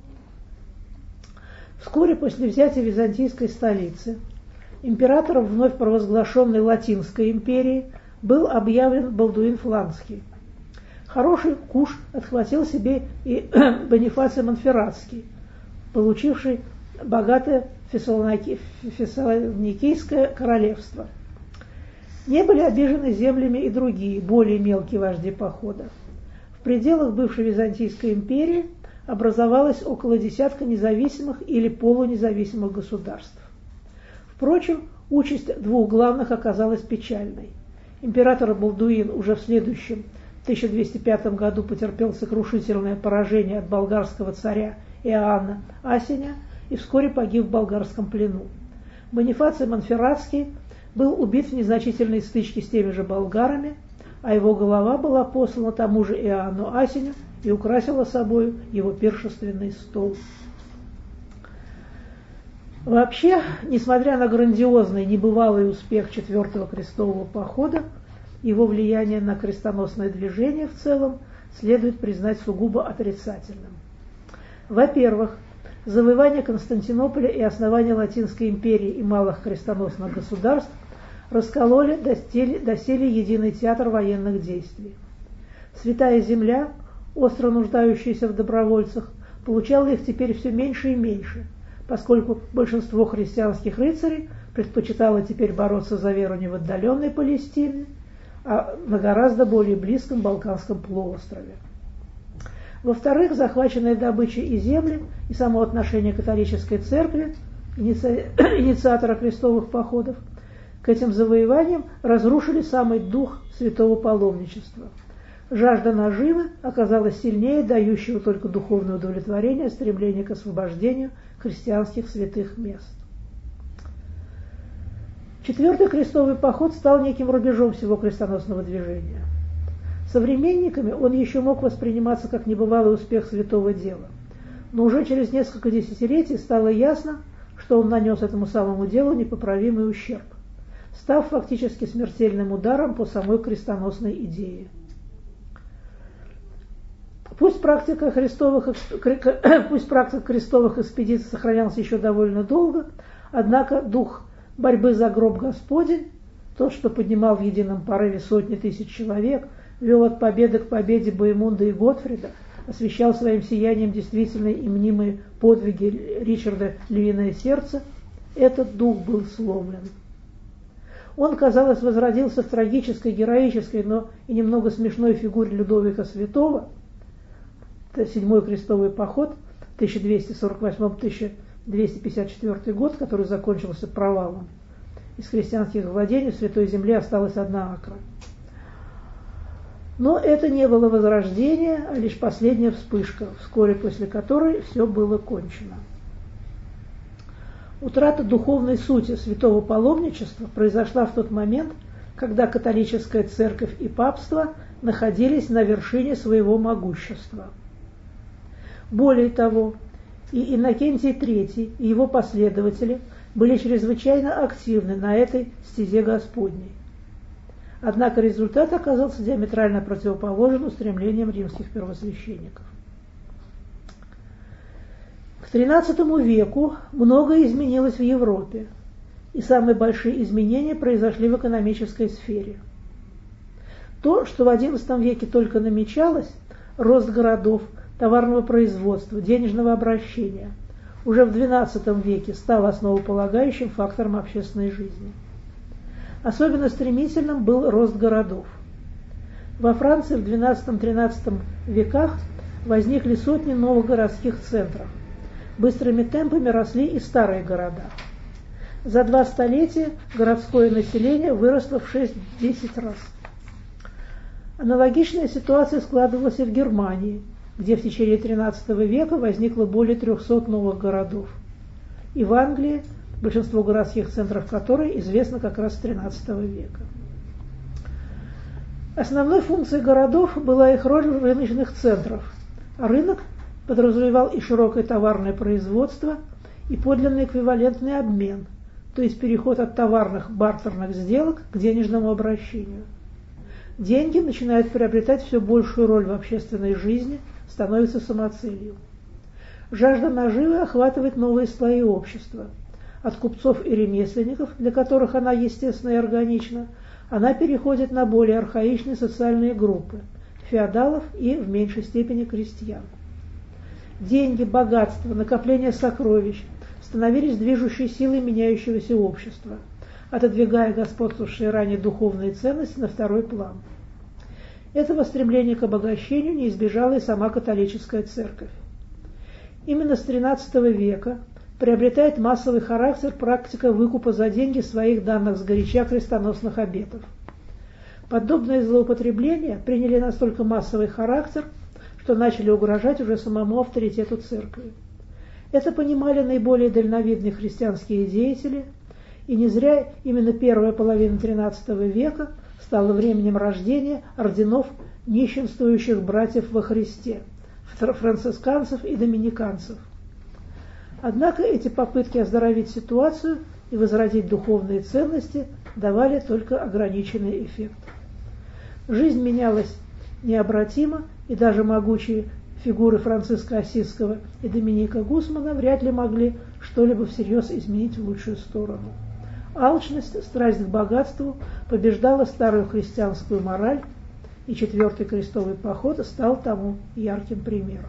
Вскоре после взятия византийской столицы императором вновь провозглашенной Латинской империи был объявлен Балдуин Фланский. Хороший куш отхватил себе и Бонифаций Монферратский, получивший богатое Фессалоникийское королевство. Не были обижены землями и другие, более мелкие вожди похода. В пределах бывшей Византийской империи образовалось около десятка независимых или полунезависимых государств. Впрочем, участь двух главных оказалась печальной. Император Балдуин уже в следующем тысяча двести пятом году потерпел сокрушительное поражение от болгарского царя Иоанна Асеня и вскоре погиб в болгарском плену. Бонифаций Монферратский был убит в незначительной стычке с теми же болгарами, а его голова была послана тому же Иоанну Асеню и украсила собою его пиршественный стол. Вообще, несмотря на грандиозный небывалый успех Четвертого крестового похода, его влияние на крестоносное движение в целом следует признать сугубо отрицательным. Во-первых, завоевание Константинополя и основание Латинской империи и малых крестоносных государств раскололи доселе единый театр военных действий. Святая Земля, остро нуждающаяся в добровольцах, получала их теперь все меньше и меньше, поскольку большинство христианских рыцарей предпочитало теперь бороться за веру не в отдаленной Палестине, а на гораздо более близком Балканском полуострове. Во-вторых, захваченная добыча и земли, и само отношение католической церкви, иници... инициатора крестовых походов, к этим завоеваниям разрушили самый дух святого паломничества. Жажда наживы оказалась сильнее дающего только духовное удовлетворение стремления к освобождению христианских святых мест. Четвертый крестовый поход стал неким рубежом всего крестоносного движения. Современниками он еще мог восприниматься как небывалый успех святого дела, но уже через несколько десятилетий стало ясно, что он нанес этому самому делу непоправимый ущерб, став фактически смертельным ударом по самой крестоносной идее. Пусть практика христовых, пусть практика крестовых экспедиций сохранялась еще довольно долго, однако дух борьбы за гроб Господень, тот, что поднимал в едином порыве сотни тысяч человек, вел от победы к победе Боемунда и Готфрида, освещал своим сиянием действительные и мнимые подвиги Ричарда Львиное Сердце, этот дух был сломлен. Он, казалось, возродился в трагической, героической, но и немного смешной фигуре Людовика Святого. Это седьмой крестовый поход, тысяча двести сорок восьмой — тысяча двести пятьдесят четвёртый год, который закончился провалом. Из христианских владений в Святой Земле осталась одна акра. Но это не было возрождение, а лишь последняя вспышка, вскоре после которой все было кончено. Утрата духовной сути святого паломничества произошла в тот момент, когда католическая церковь и папство находились на вершине своего могущества. Более того, и Иннокентий третий, и его последователи были чрезвычайно активны на этой стезе Господней. Однако результат оказался диаметрально противоположен устремлениям римских первосвященников. К тринадцатому веку многое изменилось в Европе, и самые большие изменения произошли в экономической сфере. То, что в одиннадцатом веке только намечалось, рост городов, товарного производства, денежного обращения, уже в двенадцатом веке стал основополагающим фактором общественной жизни. Особенно стремительным был рост городов. Во Франции в двенадцатом-тринадцатом веках возникли сотни новых городских центров. Быстрыми темпами росли и старые города. За два столетия городское население выросло в шесть-десять раз. Аналогичная ситуация складывалась и в Германии, где в течение тринадцатого века возникло более трехсот новых городов. И в Англии, большинство городских центров которой известно как раз с тринадцатого века. Основной функцией городов была их роль рыночных центров, а рынок подразумевал и широкое товарное производство, и подлинный эквивалентный обмен, то есть переход от товарных бартерных сделок к денежному обращению. Деньги начинают приобретать все большую роль в общественной жизни, становятся самоцелью. Жажда наживы охватывает новые слои общества. От купцов и ремесленников, для которых она естественна и органична, она переходит на более архаичные социальные группы – феодалов и, в меньшей степени, крестьян. Деньги, богатство, накопление сокровищ становились движущей силой меняющегося общества, отодвигая господствовавшие ранее духовные ценности на второй план. Этого стремления к обогащению не избежала и сама католическая церковь. Именно с тринадцатого века приобретает массовый характер практика выкупа за деньги своих данных сгоряча крестоносных обетов. Подобные злоупотребления приняли настолько массовый характер, что начали угрожать уже самому авторитету церкви. Это понимали наиболее дальновидные христианские деятели, и не зря именно первая половина тринадцатого века стала временем рождения орденов нищенствующих братьев во Христе, францисканцев и доминиканцев. Однако эти попытки оздоровить ситуацию и возродить духовные ценности давали только ограниченный эффект. Жизнь менялась необратимо, и даже могучие фигуры Франциска Ассизского и Доминика Гусмана вряд ли могли что-либо всерьез изменить в лучшую сторону. Алчность, страсть к богатству побеждала старую христианскую мораль, и четвертый крестовый поход стал тому ярким примером.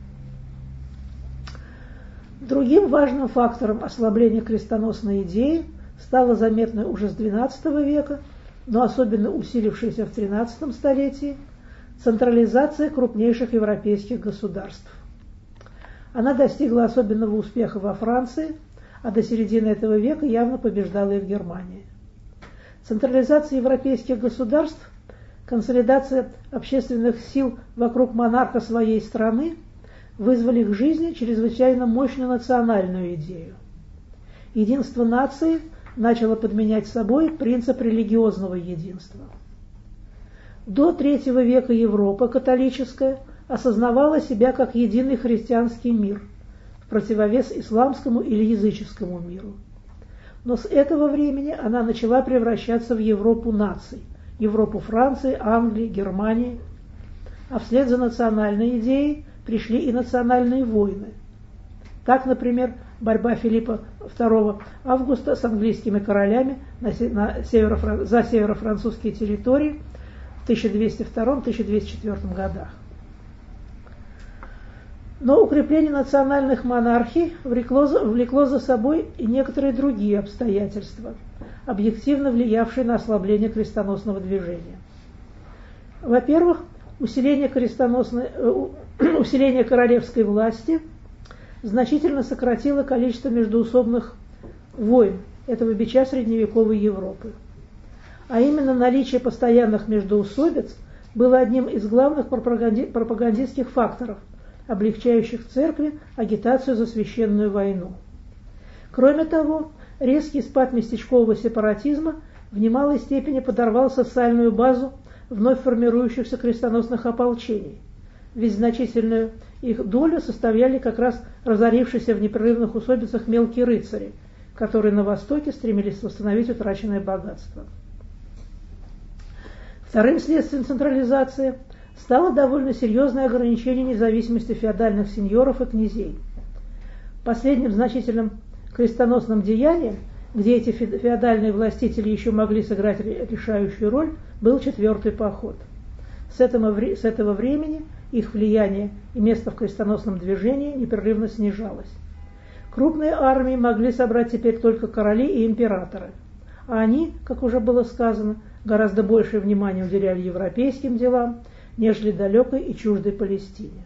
Другим важным фактором ослабления крестоносной идеи стало заметно уже с двенадцатого века, но особенно усилившееся в тринадцатом столетии, централизация крупнейших европейских государств. Она достигла особенного успеха во Франции, а до середины этого века явно побеждала и в Германии. Централизация европейских государств, консолидация общественных сил вокруг монарха своей страны вызвали к жизни чрезвычайно мощную национальную идею. Единство нации начало подменять собой принцип религиозного единства. До третьего века Европа католическая осознавала себя как единый христианский мир, в противовес исламскому или языческому миру. Но с этого времени она начала превращаться в Европу наций, Европу Франции, Англии, Германии, а вслед за национальной идеей пришли и национальные войны. Так, например, борьба Филиппа второго Августа с английскими королями на, на северо, за северо-французские территории в тысяча двести втором — тысяча двести четвёртом годах. Но укрепление национальных монархий влекло, влекло за собой и некоторые другие обстоятельства, объективно влиявшие на ослабление крестоносного движения. Во-первых, усиление, крестоносной, усиление королевской власти значительно сократило количество междоусобных войн этого бича средневековой Европы. А именно наличие постоянных междоусобиц было одним из главных пропаганди- пропагандистских факторов, облегчающих церкви агитацию за священную войну. Кроме того, резкий спад местечкового сепаратизма в немалой степени подорвал социальную базу вновь формирующихся крестоносных ополчений, ведь значительную их долю составляли как раз разорившиеся в непрерывных усобицах мелкие рыцари, которые на Востоке стремились восстановить утраченное богатство. Вторым следствием централизации стало довольно серьезное ограничение независимости феодальных сеньоров и князей. Последним значительным крестоносным деянием, где эти феодальные властители еще могли сыграть решающую роль, был четвертый поход. С этого, с этого времени их влияние и место в крестоносном движении непрерывно снижалось. Крупные армии могли собрать теперь только короли и императоры, а они, как уже было сказано, гораздо большее внимание уделяли европейским делам, нежели далекой и чуждой Палестине.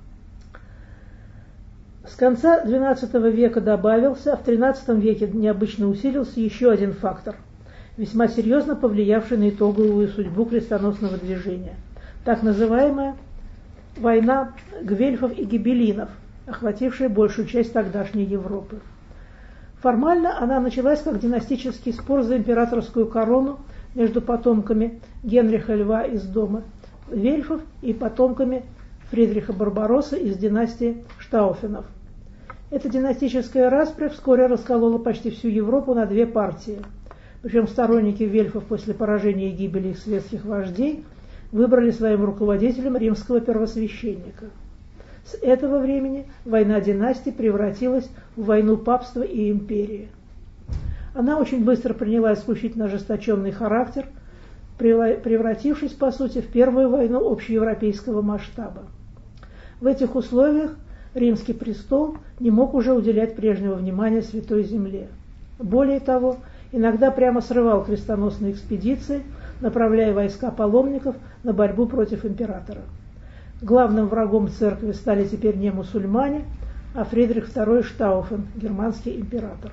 С конца двенадцатого века добавился, а в тринадцатом веке необычно усилился еще один фактор, весьма серьезно повлиявший на итоговую судьбу крестоносного движения. Так называемая война гвельфов и гибеллинов, охватившая большую часть тогдашней Европы. Формально она началась как династический спор за императорскую корону между потомками Генриха Льва из дома Вельфов и потомками Фридриха Барбароссы из династии Штауфенов. Эта династическая распря вскоре расколола почти всю Европу на две партии. Причем сторонники Вельфов после поражения и гибели их светских вождей выбрали своим руководителем римского первосвященника. С этого времени война династий превратилась в войну папства и империи. Она очень быстро приняла исключительно ожесточенный характер, превратившись, по сути, в первую войну общеевропейского масштаба. В этих условиях Римский престол не мог уже уделять прежнего внимания Святой Земле. Более того, иногда прямо срывал крестоносные экспедиции, направляя войска паломников на борьбу против императора. Главным врагом церкви стали теперь не мусульмане, а Фридрих второй Штауфен, германский император.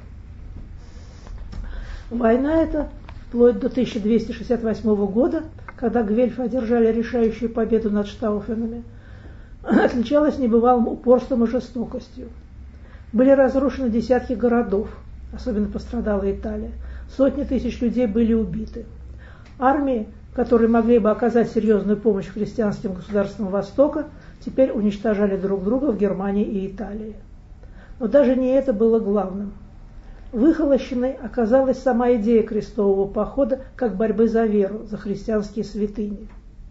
Война эта, вплоть до тысяча двести шестьдесят восьмого года, когда гвельфы одержали решающую победу над Штауфенами, отличалась небывалым упорством и жестокостью. Были разрушены десятки городов, особенно пострадала Италия, сотни тысяч людей были убиты. Армии, которые могли бы оказать серьезную помощь христианским государствам Востока, теперь уничтожали друг друга в Германии и Италии. Но даже не это было главным. Выхолощенной оказалась сама идея крестового похода как борьбы за веру, за христианские святыни.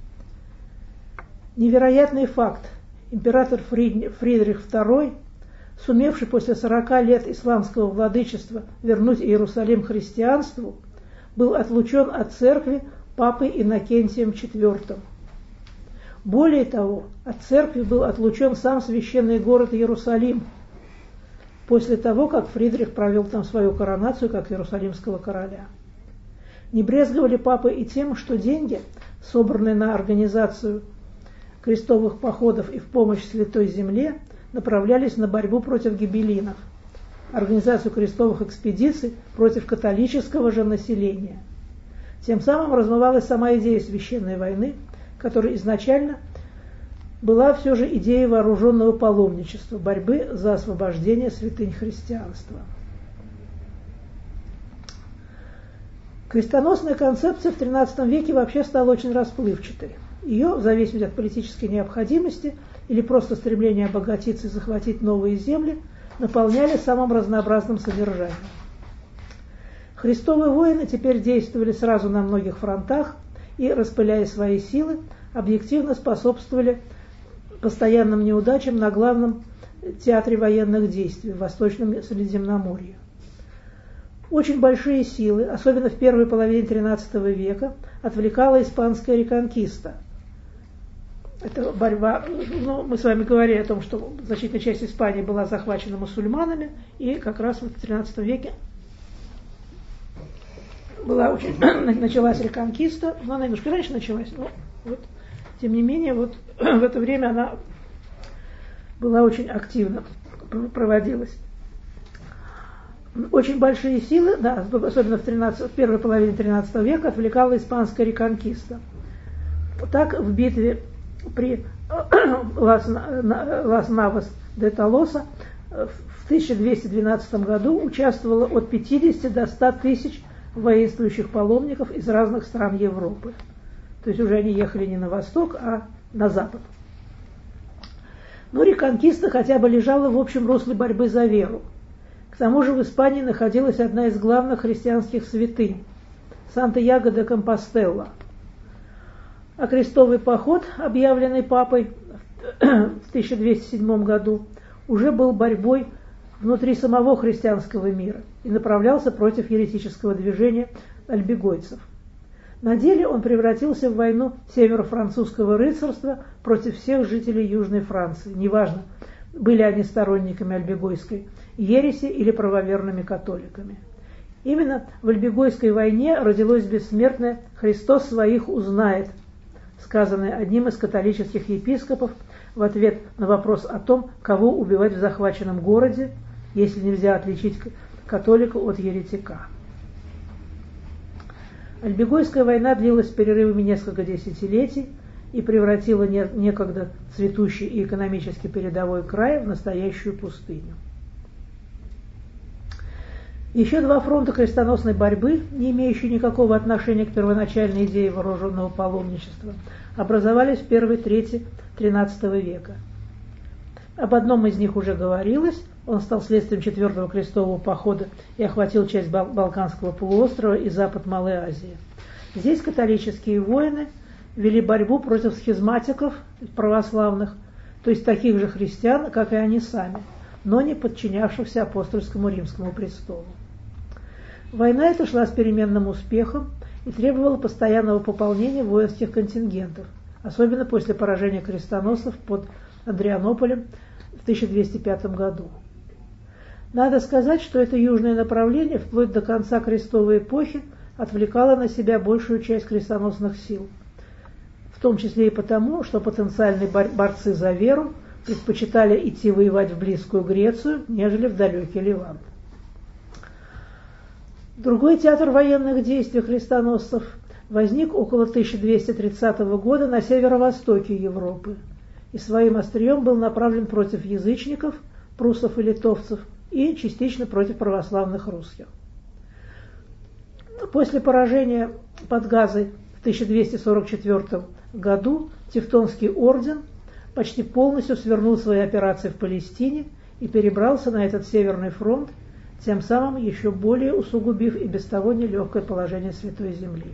Невероятный факт. Император Фридрих второй, сумевший после сорока лет исламского владычества вернуть Иерусалим христианству, был отлучен от церкви папой Иннокентием четвёртым. Более того, от церкви был отлучен сам священный город Иерусалим, после того, как Фридрих провел там свою коронацию как иерусалимского короля. Не брезговали папы и тем, что деньги, собранные на организацию крестовых походов и в помощь Святой Земле, направлялись на борьбу против гибеллинов, организацию крестовых экспедиций против католического же населения. Тем самым размывалась сама идея священной войны, которая изначально была все же идеей вооруженного паломничества, борьбы за освобождение святынь христианства. Крестоносная концепция в тринадцатом веке вообще стала очень расплывчатой. Ее, в зависимости от политической необходимости или просто стремления обогатиться и захватить новые земли, наполняли самым разнообразным содержанием. Христовые воины теперь действовали сразу на многих фронтах и, распыляя свои силы, объективно способствовали постоянным неудачам на главном театре военных действий в Восточном Средиземноморье. Очень большие силы, особенно в первой половине тринадцатого века, отвлекала испанская реконкиста. Это борьба, ну, мы с вами говорили о том, что значительная часть Испании была захвачена мусульманами, и как раз в тринадцатом веке была очень, началась реконкиста, но она немножко раньше началась, но вот, тем не менее, вот в это время она была очень активно проводилась. Очень большие силы, да, особенно в, тринадцатом, в первой половине тринадцатого века, отвлекала испанская реконкиста. Так в битве при Лас-Навас де Толоса в тысяча двести двенадцатом году участвовало от пятидесяти до ста тысяч воинствующих паломников из разных стран Европы. То есть уже они ехали не на восток, а на запад. Но реконкиста хотя бы лежала в общем русле борьбы за веру. К тому же в Испании находилась одна из главных христианских святынь – Сантьяго де Компостела. А крестовый поход, объявленный папой в тысяча двести седьмом году, уже был борьбой внутри самого христианского мира и направлялся против еретического движения альбегойцев. На деле он превратился в войну северо-французского рыцарства против всех жителей Южной Франции, неважно, были они сторонниками альбегойской ереси или правоверными католиками. Именно в Альбегойской войне родилось бессмертное «Христос своих узнает», сказанное одним из католических епископов в ответ на вопрос о том, кого убивать в захваченном городе, если нельзя отличить католика от еретика. Альбегойская война длилась с перерывами несколько десятилетий и превратила некогда цветущий и экономически передовой край в настоящую пустыню. Еще два фронта крестоносной борьбы, не имеющие никакого отношения к первоначальной идее вооруженного паломничества, образовались в первой трети тринадцатого века. Об одном из них уже говорилось, он стал следствием четвертого крестового похода и охватил часть Балканского полуострова и запад Малой Азии. Здесь католические воины вели борьбу против схизматиков православных, то есть таких же христиан, как и они сами, но не подчинявшихся апостольскому римскому престолу. Война эта шла с переменным успехом и требовала постоянного пополнения воинских контингентов, особенно после поражения крестоносцев под Адрианополем в тысяча двести пятом году. Надо сказать, что это южное направление вплоть до конца крестовой эпохи отвлекало на себя большую часть крестоносных сил, в том числе и потому, что потенциальные борцы за веру предпочитали идти воевать в близкую Грецию, нежели в далекий Ливан. Другой театр военных действий крестоносцев возник около тысяча двести тридцатого года на северо-востоке Европы и своим острием был направлен против язычников, пруссов и литовцев, и частично против православных русских. После поражения под Газой в тысяча двести сорок четвёртом году Тевтонский орден почти полностью свернул свои операции в Палестине и перебрался на этот Северный фронт, тем самым еще более усугубив и без того нелегкое положение Святой Земли.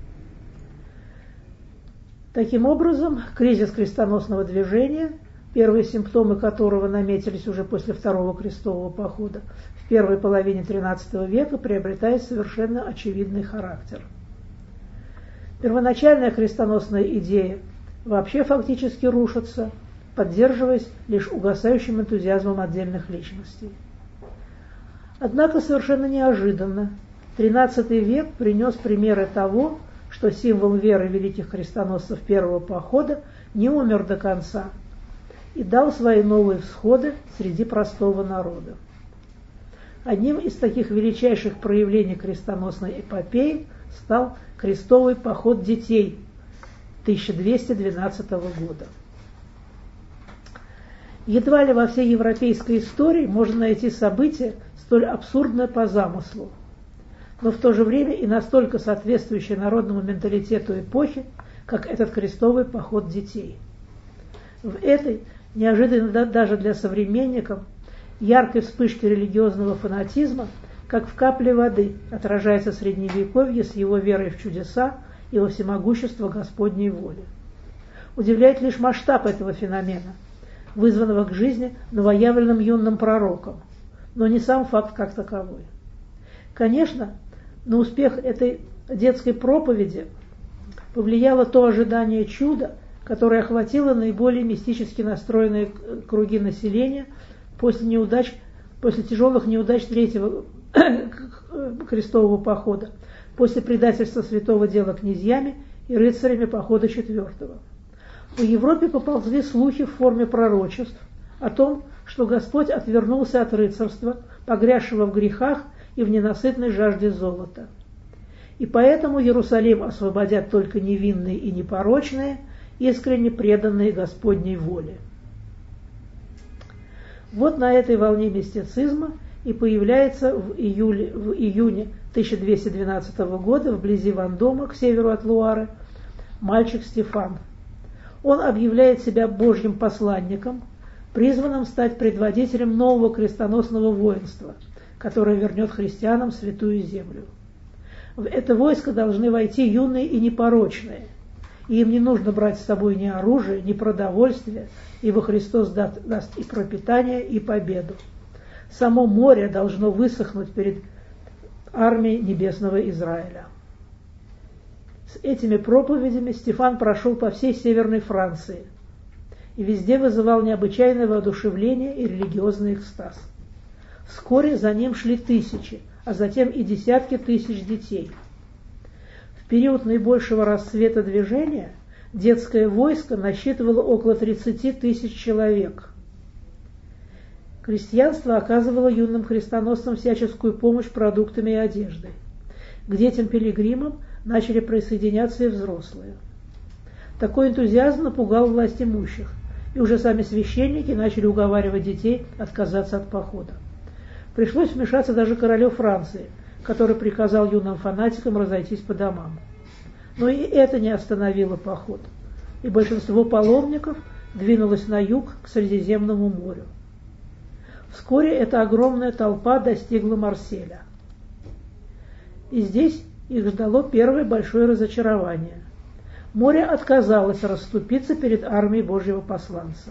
Таким образом, кризис крестоносного движения, первые симптомы которого наметились уже после Второго крестового похода, в первой половине тринадцатого века приобретает совершенно очевидный характер. Первоначальная крестоносная идея вообще фактически рушится, поддерживаясь лишь угасающим энтузиазмом отдельных личностей. Однако совершенно неожиданно тринадцатый век принес примеры того, что символ веры великих крестоносцев первого похода не умер до конца и дал свои новые всходы среди простого народа. Одним из таких величайших проявлений крестоносной эпопеи стал крестовый поход детей тысяча двести двенадцатого года. Едва ли во всей европейской истории можно найти событие, столь абсурдное по замыслу, но в то же время и настолько соответствующее народному менталитету эпохи, как этот крестовый поход детей. В этой, неожиданно даже для современников, яркой вспышке религиозного фанатизма, как в капле воды, отражается Средневековье с его верой в чудеса и во всемогущество Господней воли. Удивляет лишь масштаб этого феномена, вызванного к жизни новоявленным юным пророком, но не сам факт как таковой. Конечно, на успех этой детской проповеди повлияло то ожидание чуда, которое охватило наиболее мистически настроенные круги населения после неудач, после тяжелых неудач третьего крестового похода, после предательства святого дела князьями и рыцарями похода четвертого. В Европе поползли слухи в форме пророчеств о том, что Господь отвернулся от рыцарства, погрязшего в грехах и в ненасытной жажде золота. И поэтому Иерусалим освободят только невинные и непорочные, искренне преданные Господней воле. Вот на этой волне мистицизма и появляется в, июле, в июне тысяча двести двенадцатого года вблизи Вандома, к северу от Луары, мальчик Стефан. Он объявляет себя Божьим посланником, призванным стать предводителем нового крестоносного воинства, которое вернет христианам святую землю. В это войско должны войти юные и непорочные, и им не нужно брать с собой ни оружие, ни продовольствие, ибо Христос даст, даст и пропитание, и победу. Само море должно высохнуть перед армией небесного Израиля. С этими проповедями Стефан прошел по всей Северной Франции и везде вызывал необычайное воодушевление и религиозный экстаз. Вскоре за ним шли тысячи, а затем и десятки тысяч детей. В период наибольшего расцвета движения детское войско насчитывало около тридцати тысяч человек. Крестьянство оказывало юным крестоносцам всяческую помощь продуктами и одеждой. К детям-пилигримам начали присоединяться и взрослые. Такой энтузиазм напугал власть имущих, и уже сами священники начали уговаривать детей отказаться от похода. Пришлось вмешаться даже королю Франции, который приказал юным фанатикам разойтись по домам. Но и это не остановило поход, и большинство паломников двинулось на юг к Средиземному морю. Вскоре эта огромная толпа достигла Марселя. И здесь их ждало первое большое разочарование. Море отказалось расступиться перед армией Божьего посланца.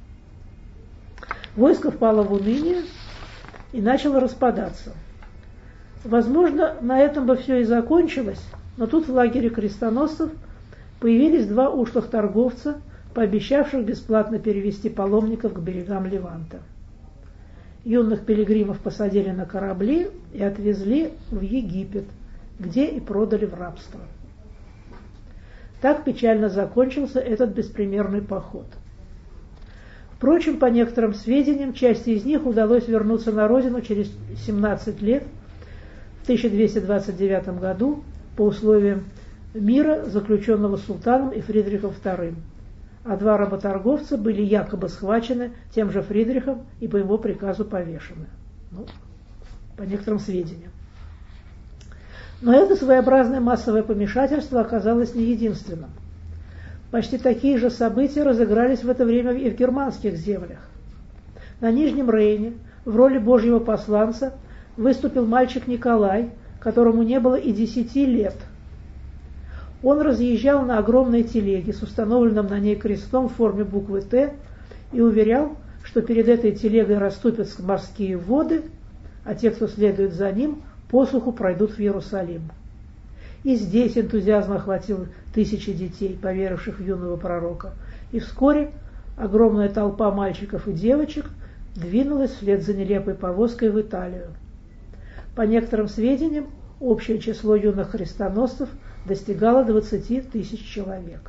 Войско впало в уныние и начало распадаться. Возможно, на этом бы все и закончилось, но тут в лагере крестоносцев появились два ушлых торговца, пообещавших бесплатно перевести паломников к берегам Леванта. Юных пилигримов посадили на корабли и отвезли в Египет, где и продали в рабство. Так печально закончился этот беспримерный поход. Впрочем, по некоторым сведениям, части из них удалось вернуться на родину через семнадцать лет, в тысяча двести двадцать девятом году, по условиям мира, заключенного султаном и Фридрихом вторым. А два работорговца были якобы схвачены тем же Фридрихом и по его приказу повешены. Ну, по некоторым сведениям. Но это своеобразное массовое помешательство оказалось не единственным. Почти такие же события разыгрались в это время и в германских землях. На Нижнем Рейне в роли Божьего посланца выступил мальчик Николай, которому не было и десяти лет. Он разъезжал на огромной телеге с установленным на ней крестом в форме буквы «Т» и уверял, что перед этой телегой расступятся морские воды, а те, кто следует за ним, по суху пройдут в Иерусалим. И здесь энтузиазм охватил тысячи детей, поверивших в юного пророка, и вскоре огромная толпа мальчиков и девочек двинулась вслед за нелепой повозкой в Италию. По некоторым сведениям, общее число юных крестоносцев достигало двадцати тысяч человек.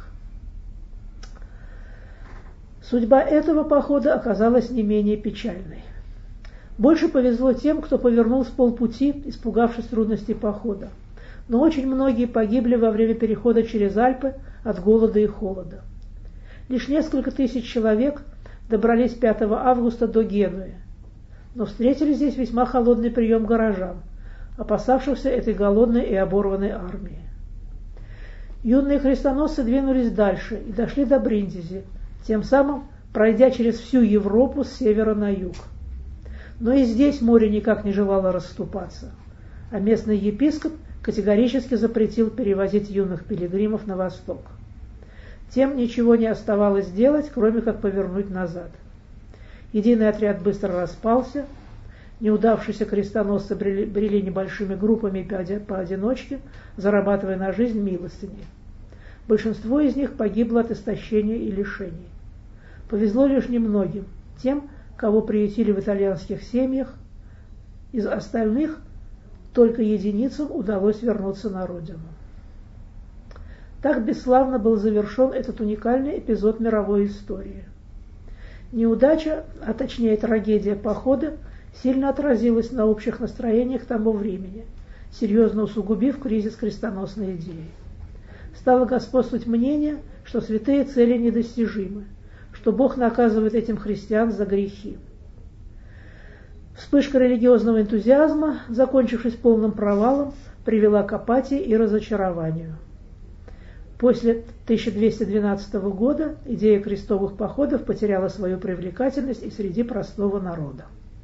Судьба этого похода оказалась не менее печальной. Больше повезло тем, кто повернул с полпути, испугавшись трудностей похода. Но очень многие погибли во время перехода через Альпы от голода и холода. Лишь несколько тысяч человек добрались пятого августа до Генуи, но встретили здесь весьма холодный прием горожан, опасавшихся этой голодной и оборванной армии. Юные крестоносцы двинулись дальше и дошли до Бриндизи, тем самым пройдя через всю Европу с севера на юг. Но и здесь море никак не желало расступаться, а местный епископ категорически запретил перевозить юных пилигримов на восток. Тем ничего не оставалось делать, кроме как повернуть назад. Единый отряд быстро распался, неудавшиеся крестоносцы брели, брели небольшими группами поодиночке, зарабатывая на жизнь милостыней. Большинство из них погибло от истощения и лишений. Повезло лишь немногим, тем, кого приютили в итальянских семьях. Из остальных только единицам удалось вернуться на родину. Так бесславно был завершен этот уникальный эпизод мировой истории. Неудача, а точнее трагедия похода, сильно отразилась на общих настроениях того времени, серьезно усугубив кризис крестоносной идеи. Стало господствовать мнение, что святые цели недостижимы, что Бог наказывает этим христиан за грехи. Вспышка религиозного энтузиазма, закончившись полным провалом, привела к апатии и разочарованию. После тысяча двести двенадцатого года идея крестовых походов потеряла свою привлекательность и среди простого народа.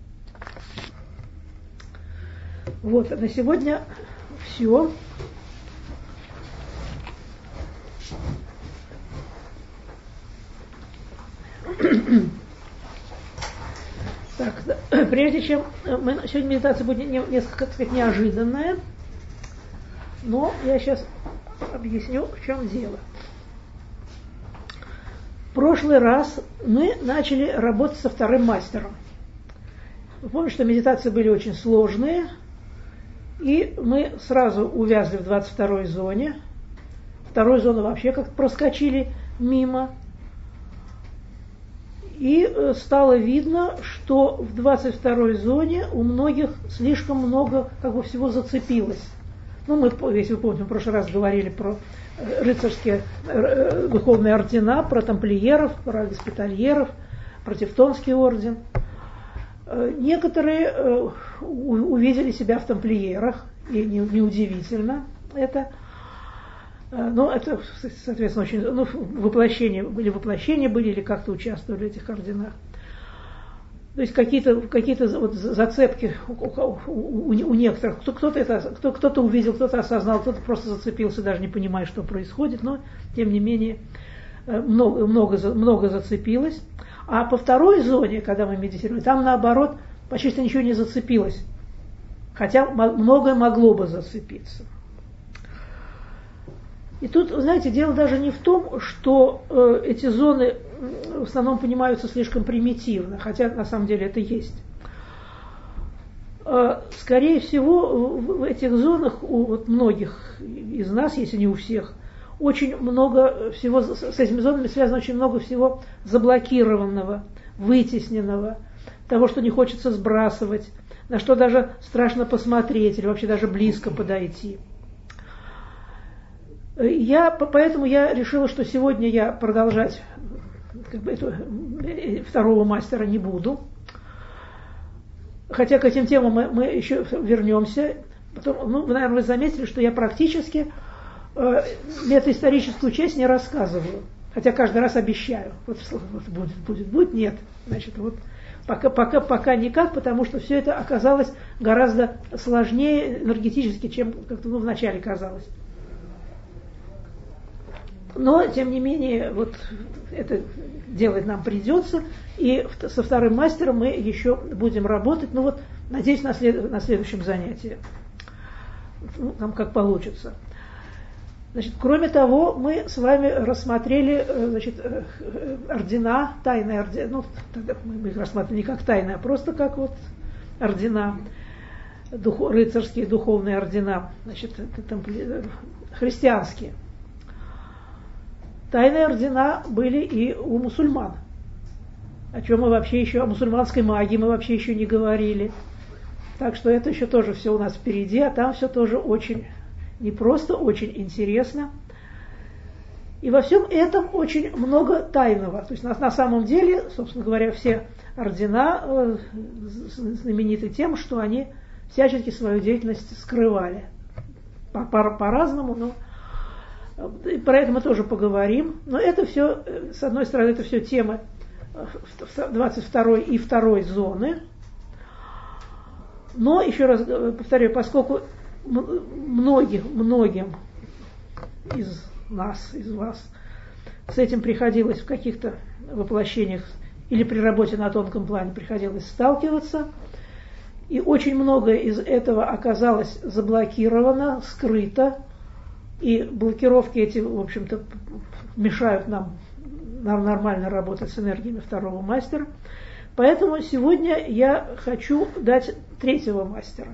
Вот, на сегодня все. Так, да, прежде чем мы, сегодня медитация будет несколько, так сказать, неожиданная, но я сейчас объясню, в чем дело. В прошлый раз мы начали работать со вторым мастером. Вы помните, что медитации были очень сложные, и мы сразу увязли в двадцать второй зоне. Вторую зону вообще как-то проскочили мимо. И стало видно, что в двадцать второй зоне у многих слишком много как бы всего зацепилось. Ну, мы, если вы помните, мы в прошлый раз говорили про рыцарские духовные ордена, про тамплиеров, про госпитальеров, про Тевтонский орден. Некоторые увидели себя в тамплиерах, и неудивительно это. Но это, соответственно, очень, ну, воплощения, были воплощения были или как-то участвовали в этих орденах. То есть какие-то, какие-то вот зацепки у, у, у некоторых, кто-то, это, кто, кто-то увидел, кто-то осознал, кто-то просто зацепился, даже не понимая, что происходит, но тем не менее много, много, много зацепилось. А по второй зоне, когда мы медитировали, там наоборот почти что ничего не зацепилось, хотя многое могло бы зацепиться. И тут, знаете, дело даже не в том, что э, эти зоны в основном понимаются слишком примитивно, хотя на самом деле это есть. Э, скорее всего, в этих зонах у вот многих из нас, если не у всех, очень много всего, с этими зонами связано очень много всего заблокированного, вытесненного, того, что не хочется сбрасывать, на что даже страшно посмотреть или вообще даже близко подойти. Я, поэтому я решила, что сегодня я продолжать как бы, эту, второго мастера не буду. Хотя к этим темам мы, мы еще вернемся. Потом, ну, наверное, вы заметили, что я практически э, метаисторическую часть не рассказываю. Хотя каждый раз обещаю. Вот, вот будет, будет, будет, нет. Значит, вот пока, пока, пока никак, потому что все это оказалось гораздо сложнее энергетически, чем как-то ну, вначале казалось. Но, тем не менее, вот это делать нам придется. И со вторым мастером мы еще будем работать. Ну вот, надеюсь, на, след, на следующем занятии. Ну, там как получится. Значит, кроме того, мы с вами рассмотрели значит, ордена, тайные ордена. Ну, тогда мы их рассматривали не как тайные, а просто как вот ордена, дух, рыцарские духовные ордена, значит, там, христианские. Тайные ордена были и у мусульман, о чем мы вообще еще, о мусульманской магии мы вообще еще не говорили. Так что это еще тоже все у нас впереди, а там все тоже очень, не просто очень интересно. И во всем этом очень много тайного. То есть на, на самом деле, собственно говоря, все ордена э, знамениты тем, что они всячески свою деятельность скрывали. По, по, по-разному, но... Про это мы тоже поговорим. Но это все, с одной стороны, это все темы двадцать второй и второй зоны. Но, еще раз повторяю, поскольку многим, многим из нас, из вас с этим приходилось в каких-то воплощениях или при работе на тонком плане приходилось сталкиваться, и очень многое из этого оказалось заблокировано, скрыто, и блокировки эти, в общем-то, мешают нам, нам нормально работать с энергиями второго мастера. Поэтому сегодня я хочу дать третьего мастера.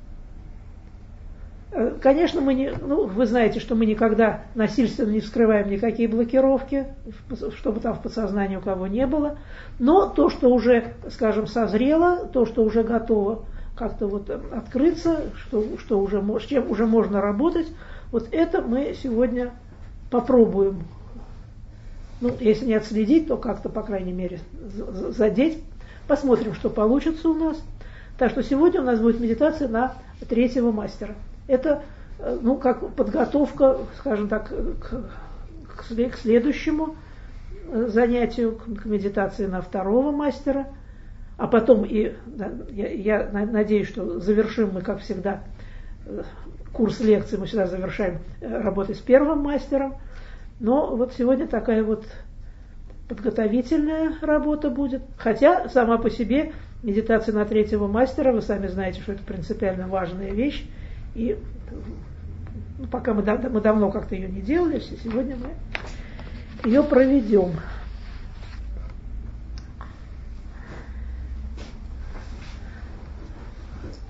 Конечно, мы не, ну, вы знаете, что мы никогда насильственно не вскрываем никакие блокировки, чтобы там в подсознании у кого не было. Но то, что уже, скажем, созрело, то, что уже готово как-то вот открыться, что, что уже, с чем уже можно работать, вот это мы сегодня попробуем, ну, если не отследить, то как-то, по крайней мере, задеть. Посмотрим, что получится у нас. Так что сегодня у нас будет медитация на третьего мастера. Это, ну, как подготовка, скажем так, к, к следующему занятию, к медитации на второго мастера. А потом, и да, я, я надеюсь, что завершим мы, как всегда, курс лекций мы всегда завершаем работой с первым мастером. Но вот сегодня такая вот подготовительная работа будет. Хотя сама по себе медитация на третьего мастера, вы сами знаете, что это принципиально важная вещь. И ну, пока мы, мы давно как-то ее не делали, сегодня мы ее проведем.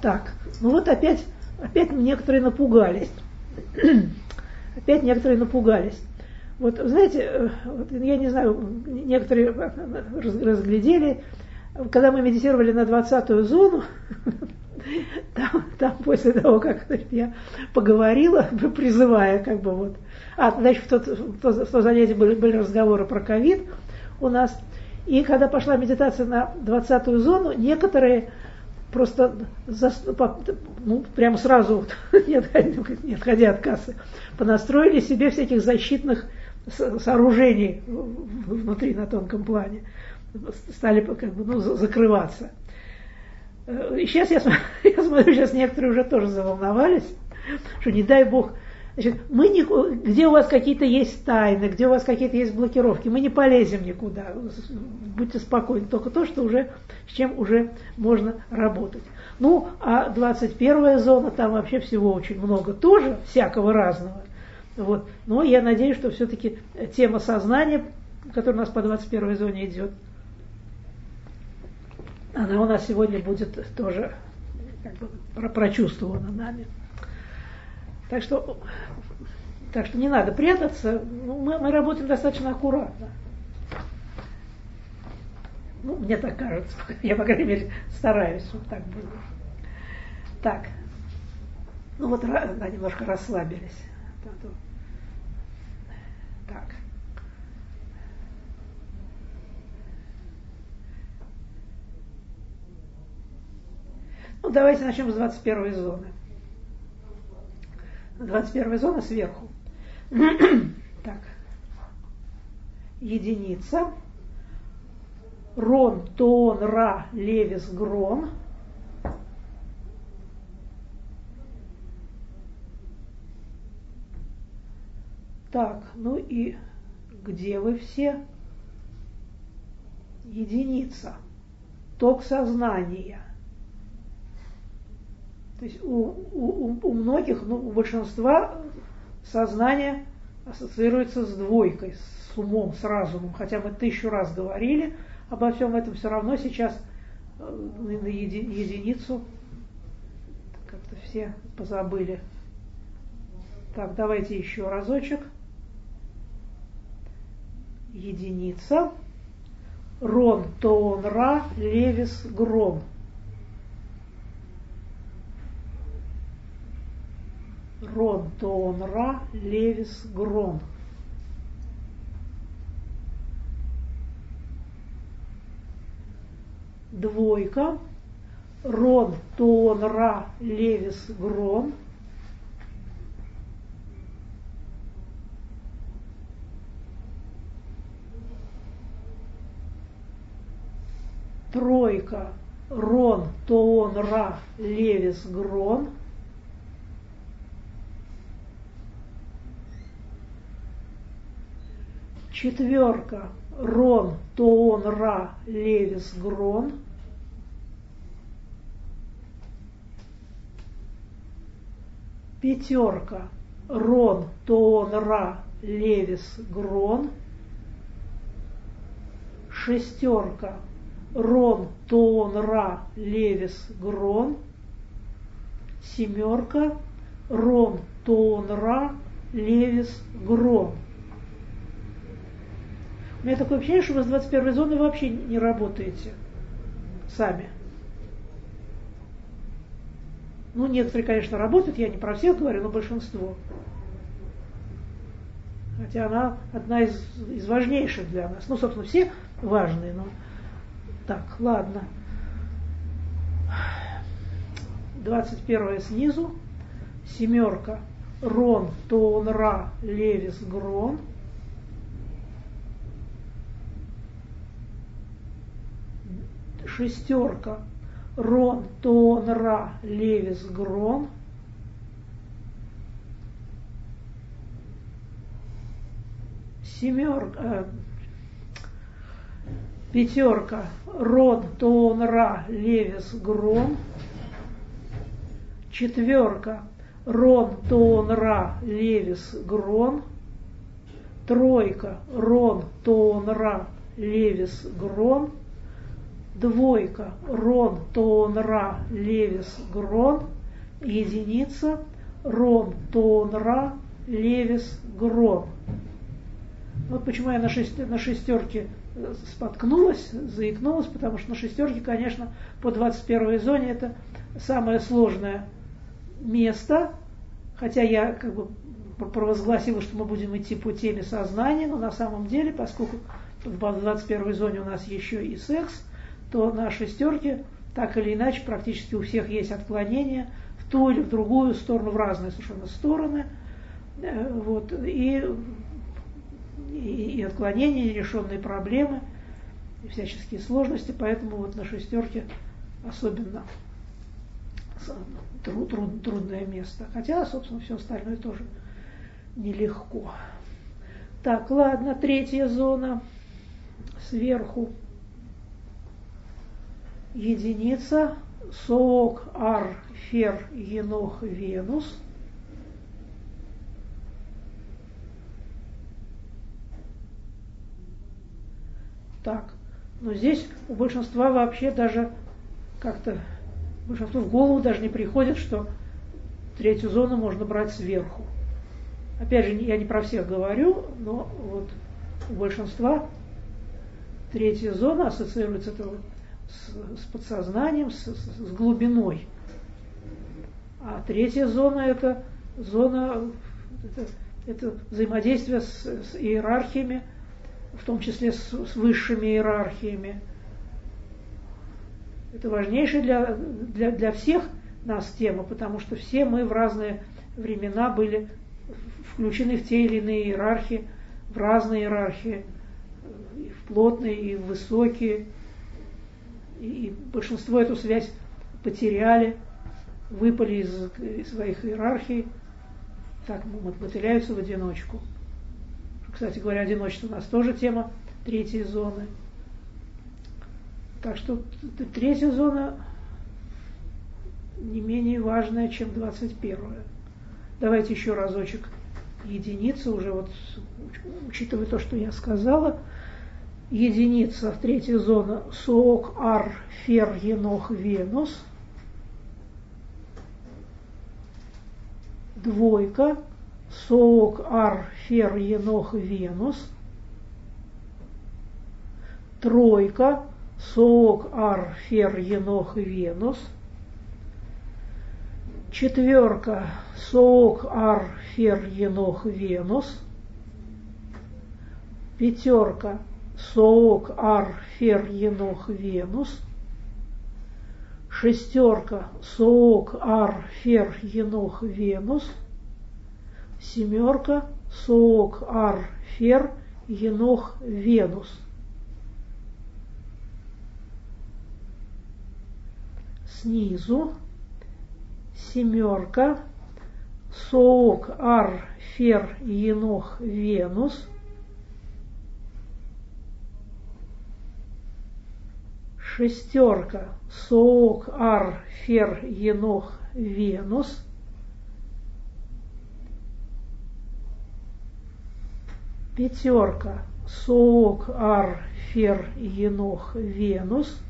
Так, ну вот опять, опять некоторые напугались. Опять некоторые напугались. Вот, знаете, вот, я не знаю, некоторые разглядели, когда мы медитировали на двадцатую зону, там, там после того, как я поговорила, призывая как бы вот, а, значит, в, тот, в, то, в то занятие были, были разговоры про ковид у нас, и когда пошла медитация на двадцатую зону, некоторые просто за, ну, прямо сразу, не отходя от кассы, понастроили себе всяких защитных сооружений внутри на тонком плане, стали как бы, ну, закрываться. И сейчас я смотрю, я смотрю, сейчас некоторые уже тоже заволновались, что не дай бог, значит, мы не, где у вас какие-то есть тайны, где у вас какие-то есть блокировки, мы не полезем никуда, будьте спокойны, только то, что уже, с чем уже можно работать. Ну, а двадцать первая зона, там вообще всего очень много тоже, всякого разного. Вот. Но я надеюсь, что все-таки тема сознания, которая у нас по двадцать первой зоне идет, она у нас сегодня будет тоже как бы прочувствована нами. Так что, так что не надо прятаться, ну, мы, мы работаем достаточно аккуратно. Ну, мне так кажется, я, по крайней мере, стараюсь, чтобы так было. Так, ну вот, да, немножко расслабились. Так. Ну, давайте начнем с двадцать первой зоны. двадцать первая зона сверху. Так. Единица. Рон, тон, ра, левис, грон. Так, ну и где вы все? Единица. Ток сознания. То есть у, у, у многих, ну, у большинства сознание ассоциируется с двойкой, с умом, с разумом. Хотя мы тысячу раз говорили обо всем этом, все равно сейчас на еди, единицу как-то все позабыли. Так, давайте еще разочек. Единица. Рон, тон, ра, левис, грон. Рон, тон, ра, левис, грон. Двойка. Рон, тон, ра, левис, грон. Тройка. Рон, тон, ра, левис, грон. Четверка. Рон, тон, ра, левис, грон. Пятерка. Рон, тон, ра, левис, грон. Шестерка. Рон, тон, ра, левис, грон. Семерка. Рон, тон, ра, левис, грон. У меня такое ощущение, что вы с двадцать первой зоны вообще не работаете сами. Ну, некоторые, конечно, работают, я не про всех говорю, но большинство. Хотя она одна из, из важнейших для нас. Ну, собственно, все важные, но... Так, ладно. двадцать первая снизу. Семерка. Рон, тон, ра, левис, грон. Шестерка. Рон, тон, ра, левис, грон. Семерка. Э, пятерка. Рон, тон, ра, левис, грон. Четверка. Рон, тон, ра, левис, грон. Тройка. Рон, тон, ра, левис, грон. двойка, рон, тон, ра, левис, грон, единица, рон, тон, ра, левис, грон. Вот почему я на, шесть, на шестерке споткнулась, заикнулась, потому что на шестерке, конечно, по двадцать первой зоне это самое сложное место, хотя я как бы провозгласила, что мы будем идти по теме сознания, но на самом деле, поскольку в двадцать первой зоне у нас еще и секс, то на шестерке так или иначе практически у всех есть отклонения в ту или в другую сторону, в разные совершенно стороны. Вот, и, и, и отклонения, и решенные проблемы, и всяческие сложности, поэтому вот на шестерке особенно труд, труд, трудное место. Хотя, собственно, все остальное тоже нелегко. Так, ладно, третья зона. Сверху единица, соок, ар, фер, енох, венус. Так, но здесь у большинства вообще даже как-то, большинству в голову даже не приходит, что третью зону можно брать сверху. Опять же, я не про всех говорю, но вот у большинства третья зона ассоциируется это вот с, с подсознанием, с, с глубиной. А третья зона это зона, это, это взаимодействие с, с иерархиями, в том числе с, с высшими иерархиями. Это важнейшая для, для, для всех нас тема, потому что все мы в разные времена были включены в те или иные иерархии, в разные иерархии, и в плотные, и в высокие. И, и большинство эту связь потеряли, выпали из, из своих иерархий, так мотыляются в одиночку. Кстати говоря, одиночество у нас тоже тема третьей зоны. Так что третья зона не менее важная, чем двадцать первая. Давайте еще разочек единицы, уже вот учитывая то, что я сказала. Единица, третья зона, соок, ар, фер, енох, венус. Двойка, соок, ар, фер, енох, венус. Тройка, соок, ар, фер, енох, венус. Четверка, соок, ар, фер, енох, венус. Пятерка, соок, ар, фер, енох, венус. Шестерка, соок, ар, фер, енох, венус. Семерка, соок, ар, фер, енох, венус. Снизу семерка, соок, ар, фер, енох, венус. Шестерка, соок, ар, фер, енох, венус. Пятерка, соок, ар, фер, енох, венус.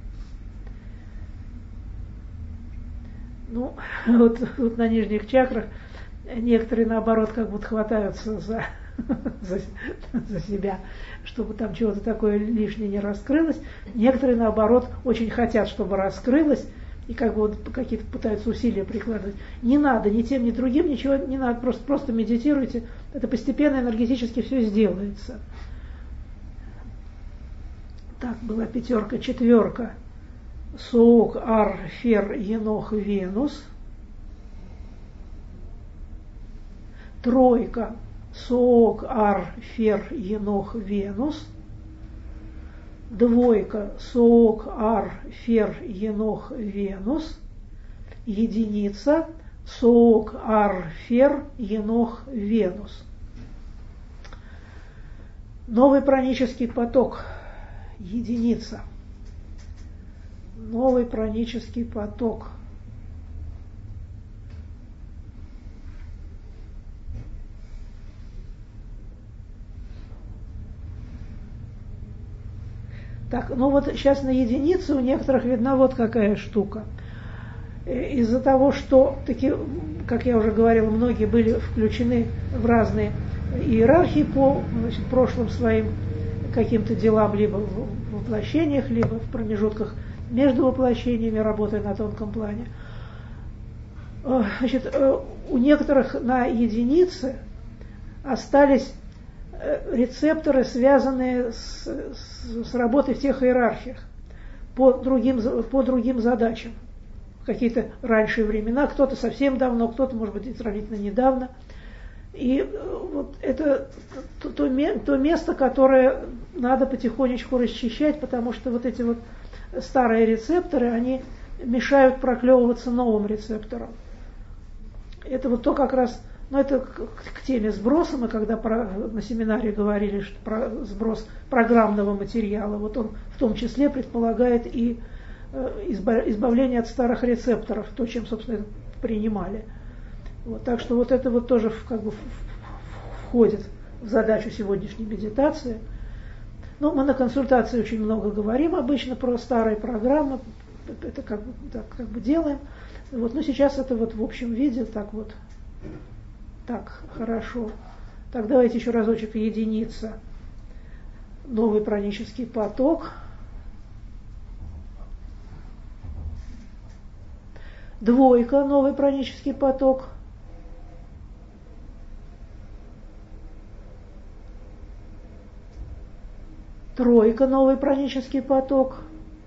Ну, вот, вот на нижних чакрах некоторые, наоборот, как будто хватаются за, за, за себя, чтобы там чего-то такое лишнее не раскрылось. Некоторые, наоборот, очень хотят, чтобы раскрылось, и как бы вот какие-то пытаются усилия прикладывать. Не надо ни тем, ни другим, ничего не надо, просто, просто медитируйте. Это постепенно энергетически все сделается. Так, была пятерка, четверка. Соок, ар, фер, енох, венус. Тройка, соок, ар, фер, енох, венус. Двойка, соок, ар, фер, енох, венус. Единица, соок, ар, фер, енох, венус. Новый пранический поток. Единица. Новый пранический поток. Так, ну вот сейчас на единице у некоторых видна вот какая штука. Из-за того, что, таки, как я уже говорила, многие были включены в разные иерархии по, значит, прошлым своим каким-то делам, либо в воплощениях, либо в промежутках между воплощениями, работая на тонком плане. Значит, у некоторых на единице остались рецепторы, связанные с, с, с работой в тех иерархиях по другим, по другим задачам. Какие-то раньше времена, кто-то совсем давно, кто-то, может быть, и сравнительно недавно. И вот это то, то, то место, которое надо потихонечку расчищать, потому что вот эти вот старые рецепторы, они мешают проклевываться новым рецепторам. Это вот то как раз, ну это к, к теме сброса, мы когда про, на семинаре говорили, что про сброс программного материала, вот он в том числе предполагает и избавление от старых рецепторов, то, чем, собственно, принимали. Вот, так что вот это вот тоже как бы входит в задачу сегодняшней медитации. Ну, мы на консультации очень много говорим обычно про старые программы, это как бы, так, как бы делаем. Вот, но сейчас это вот в общем виде так вот, так, хорошо. Так, давайте еще разочек единица. Новый пранический поток. Двойка, новый пранический поток. Тройка, новый пранический поток.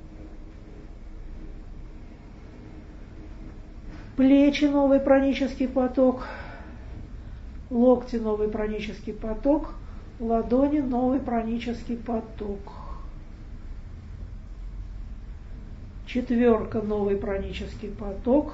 Плечи, новый пранический поток. Локти, новый пранический поток. Ладони, новый пранический поток. Четверка, новый пранический поток.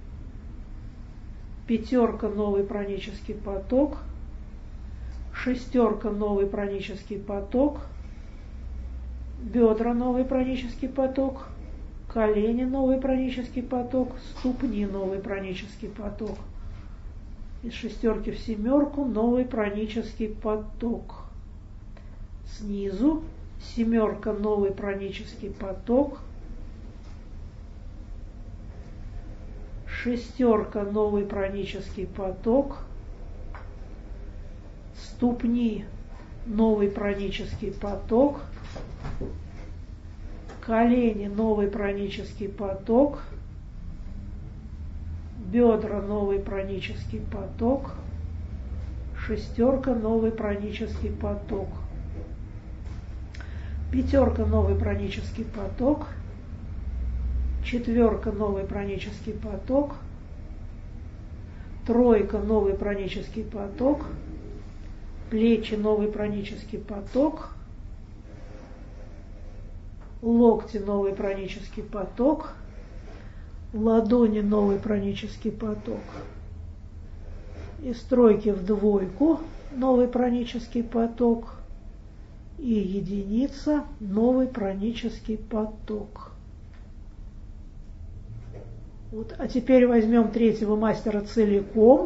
Пятерка, новый пранический поток. Шестерка, новый пранический поток. Бедра, новый пранический поток. Колени, новый пранический поток. Ступни, новый пранический поток. Из шестерки в семерку, новый пранический поток. Снизу семерка, новый пранический поток. Шестерка, новый пранический поток. Ступни, новый пранический поток. Колени, новый пранический поток. Бедра, новый пранический поток. Шестерка, новый пранический поток. Пятерка, новый пранический поток. Четверка, новый пранический поток. Тройка, новый пранический поток. Плечи, новый пранический поток. Локти, новый пранический поток. Ладони, новый пранический поток. Из тройки в двойку, новый пранический поток. И единица, новый пранический поток. Вот, а теперь возьмем третьего мастера целиком.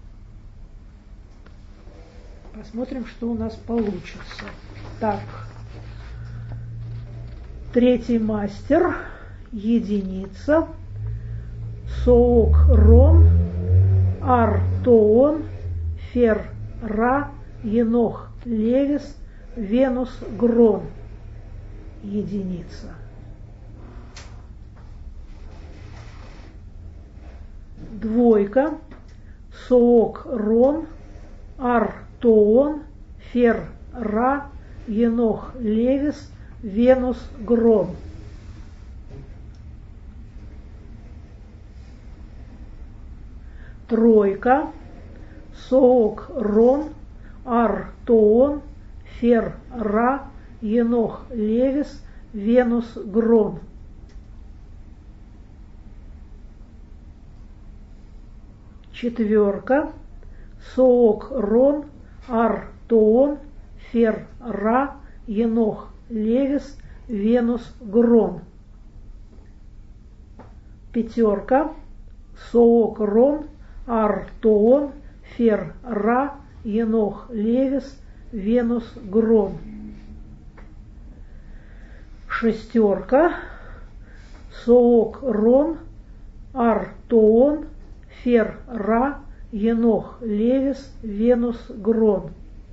Посмотрим, что у нас получится. Так. Третий мастер, единица, соок рон, ар тоон, фер ра, енох левис, венус грон. Единица. Двойка, соок рон, ар тоон, фер ра, енох левис, венус грон. Тройка, соок рон, ар тоон, фер ра, енох левис, венус грон. Четверка, соок рон, ар тоон, фер ра, енох левис, венус грон. Пятерка, соок рон, ар тоон, фер ра, енох левис, венус грон. Шестерка. Соок, Рон, Ар, Тоон, Фер, Ра, Енох, Левис, Венус, Грон.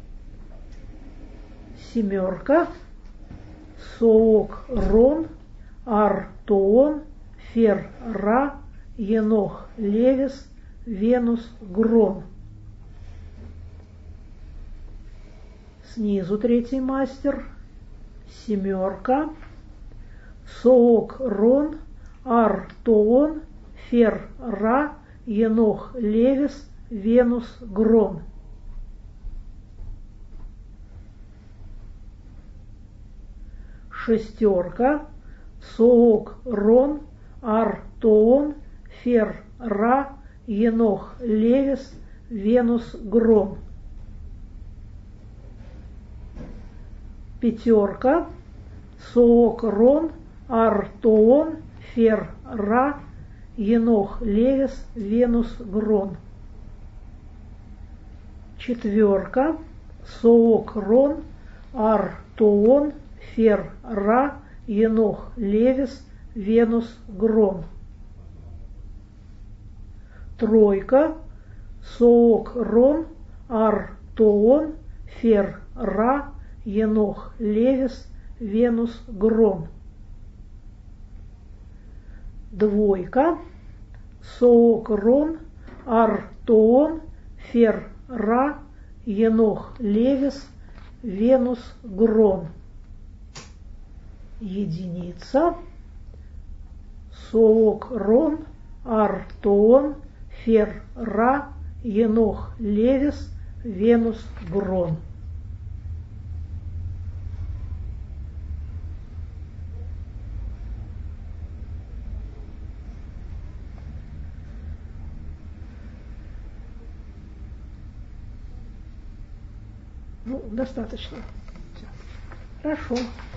Семерка. Соок, Рон, Ар, Тоон, Фер, Ра, Енох, Левис, Венус, Грон. Снизу третий мастер. Семерка. Соок, Рон, Ар, Тоон, Фер, Ра, Енох, Левис, Венус, Грон. Шестерка. Соок, Рон, Ар, Тоон, Фер, Ра, Енох, Левис, Венус, Грон. Пятерка. Соок, Рон, Ар, Тоон, Фер, Ра, Енох, Левис, Венус, Грон. Четверка. Соок, Рон, Ар, Тоон, Фер, Ра, Енох, Левис, Венус, Грон. Тройка. Соок, Рон, Ар, Тоон, Фер, Ра, Енох, Левис, Венус, Грон. Двойка. Соок, Рон, Ар, Тоон, Фер, Ра, Енох, Левис, Венус, Грон. Единица. Соок, Рон, Ар, Тоон, Фер, Ра, Енох, Левис, Венус, Грон. Ну, достаточно. Всё. Хорошо.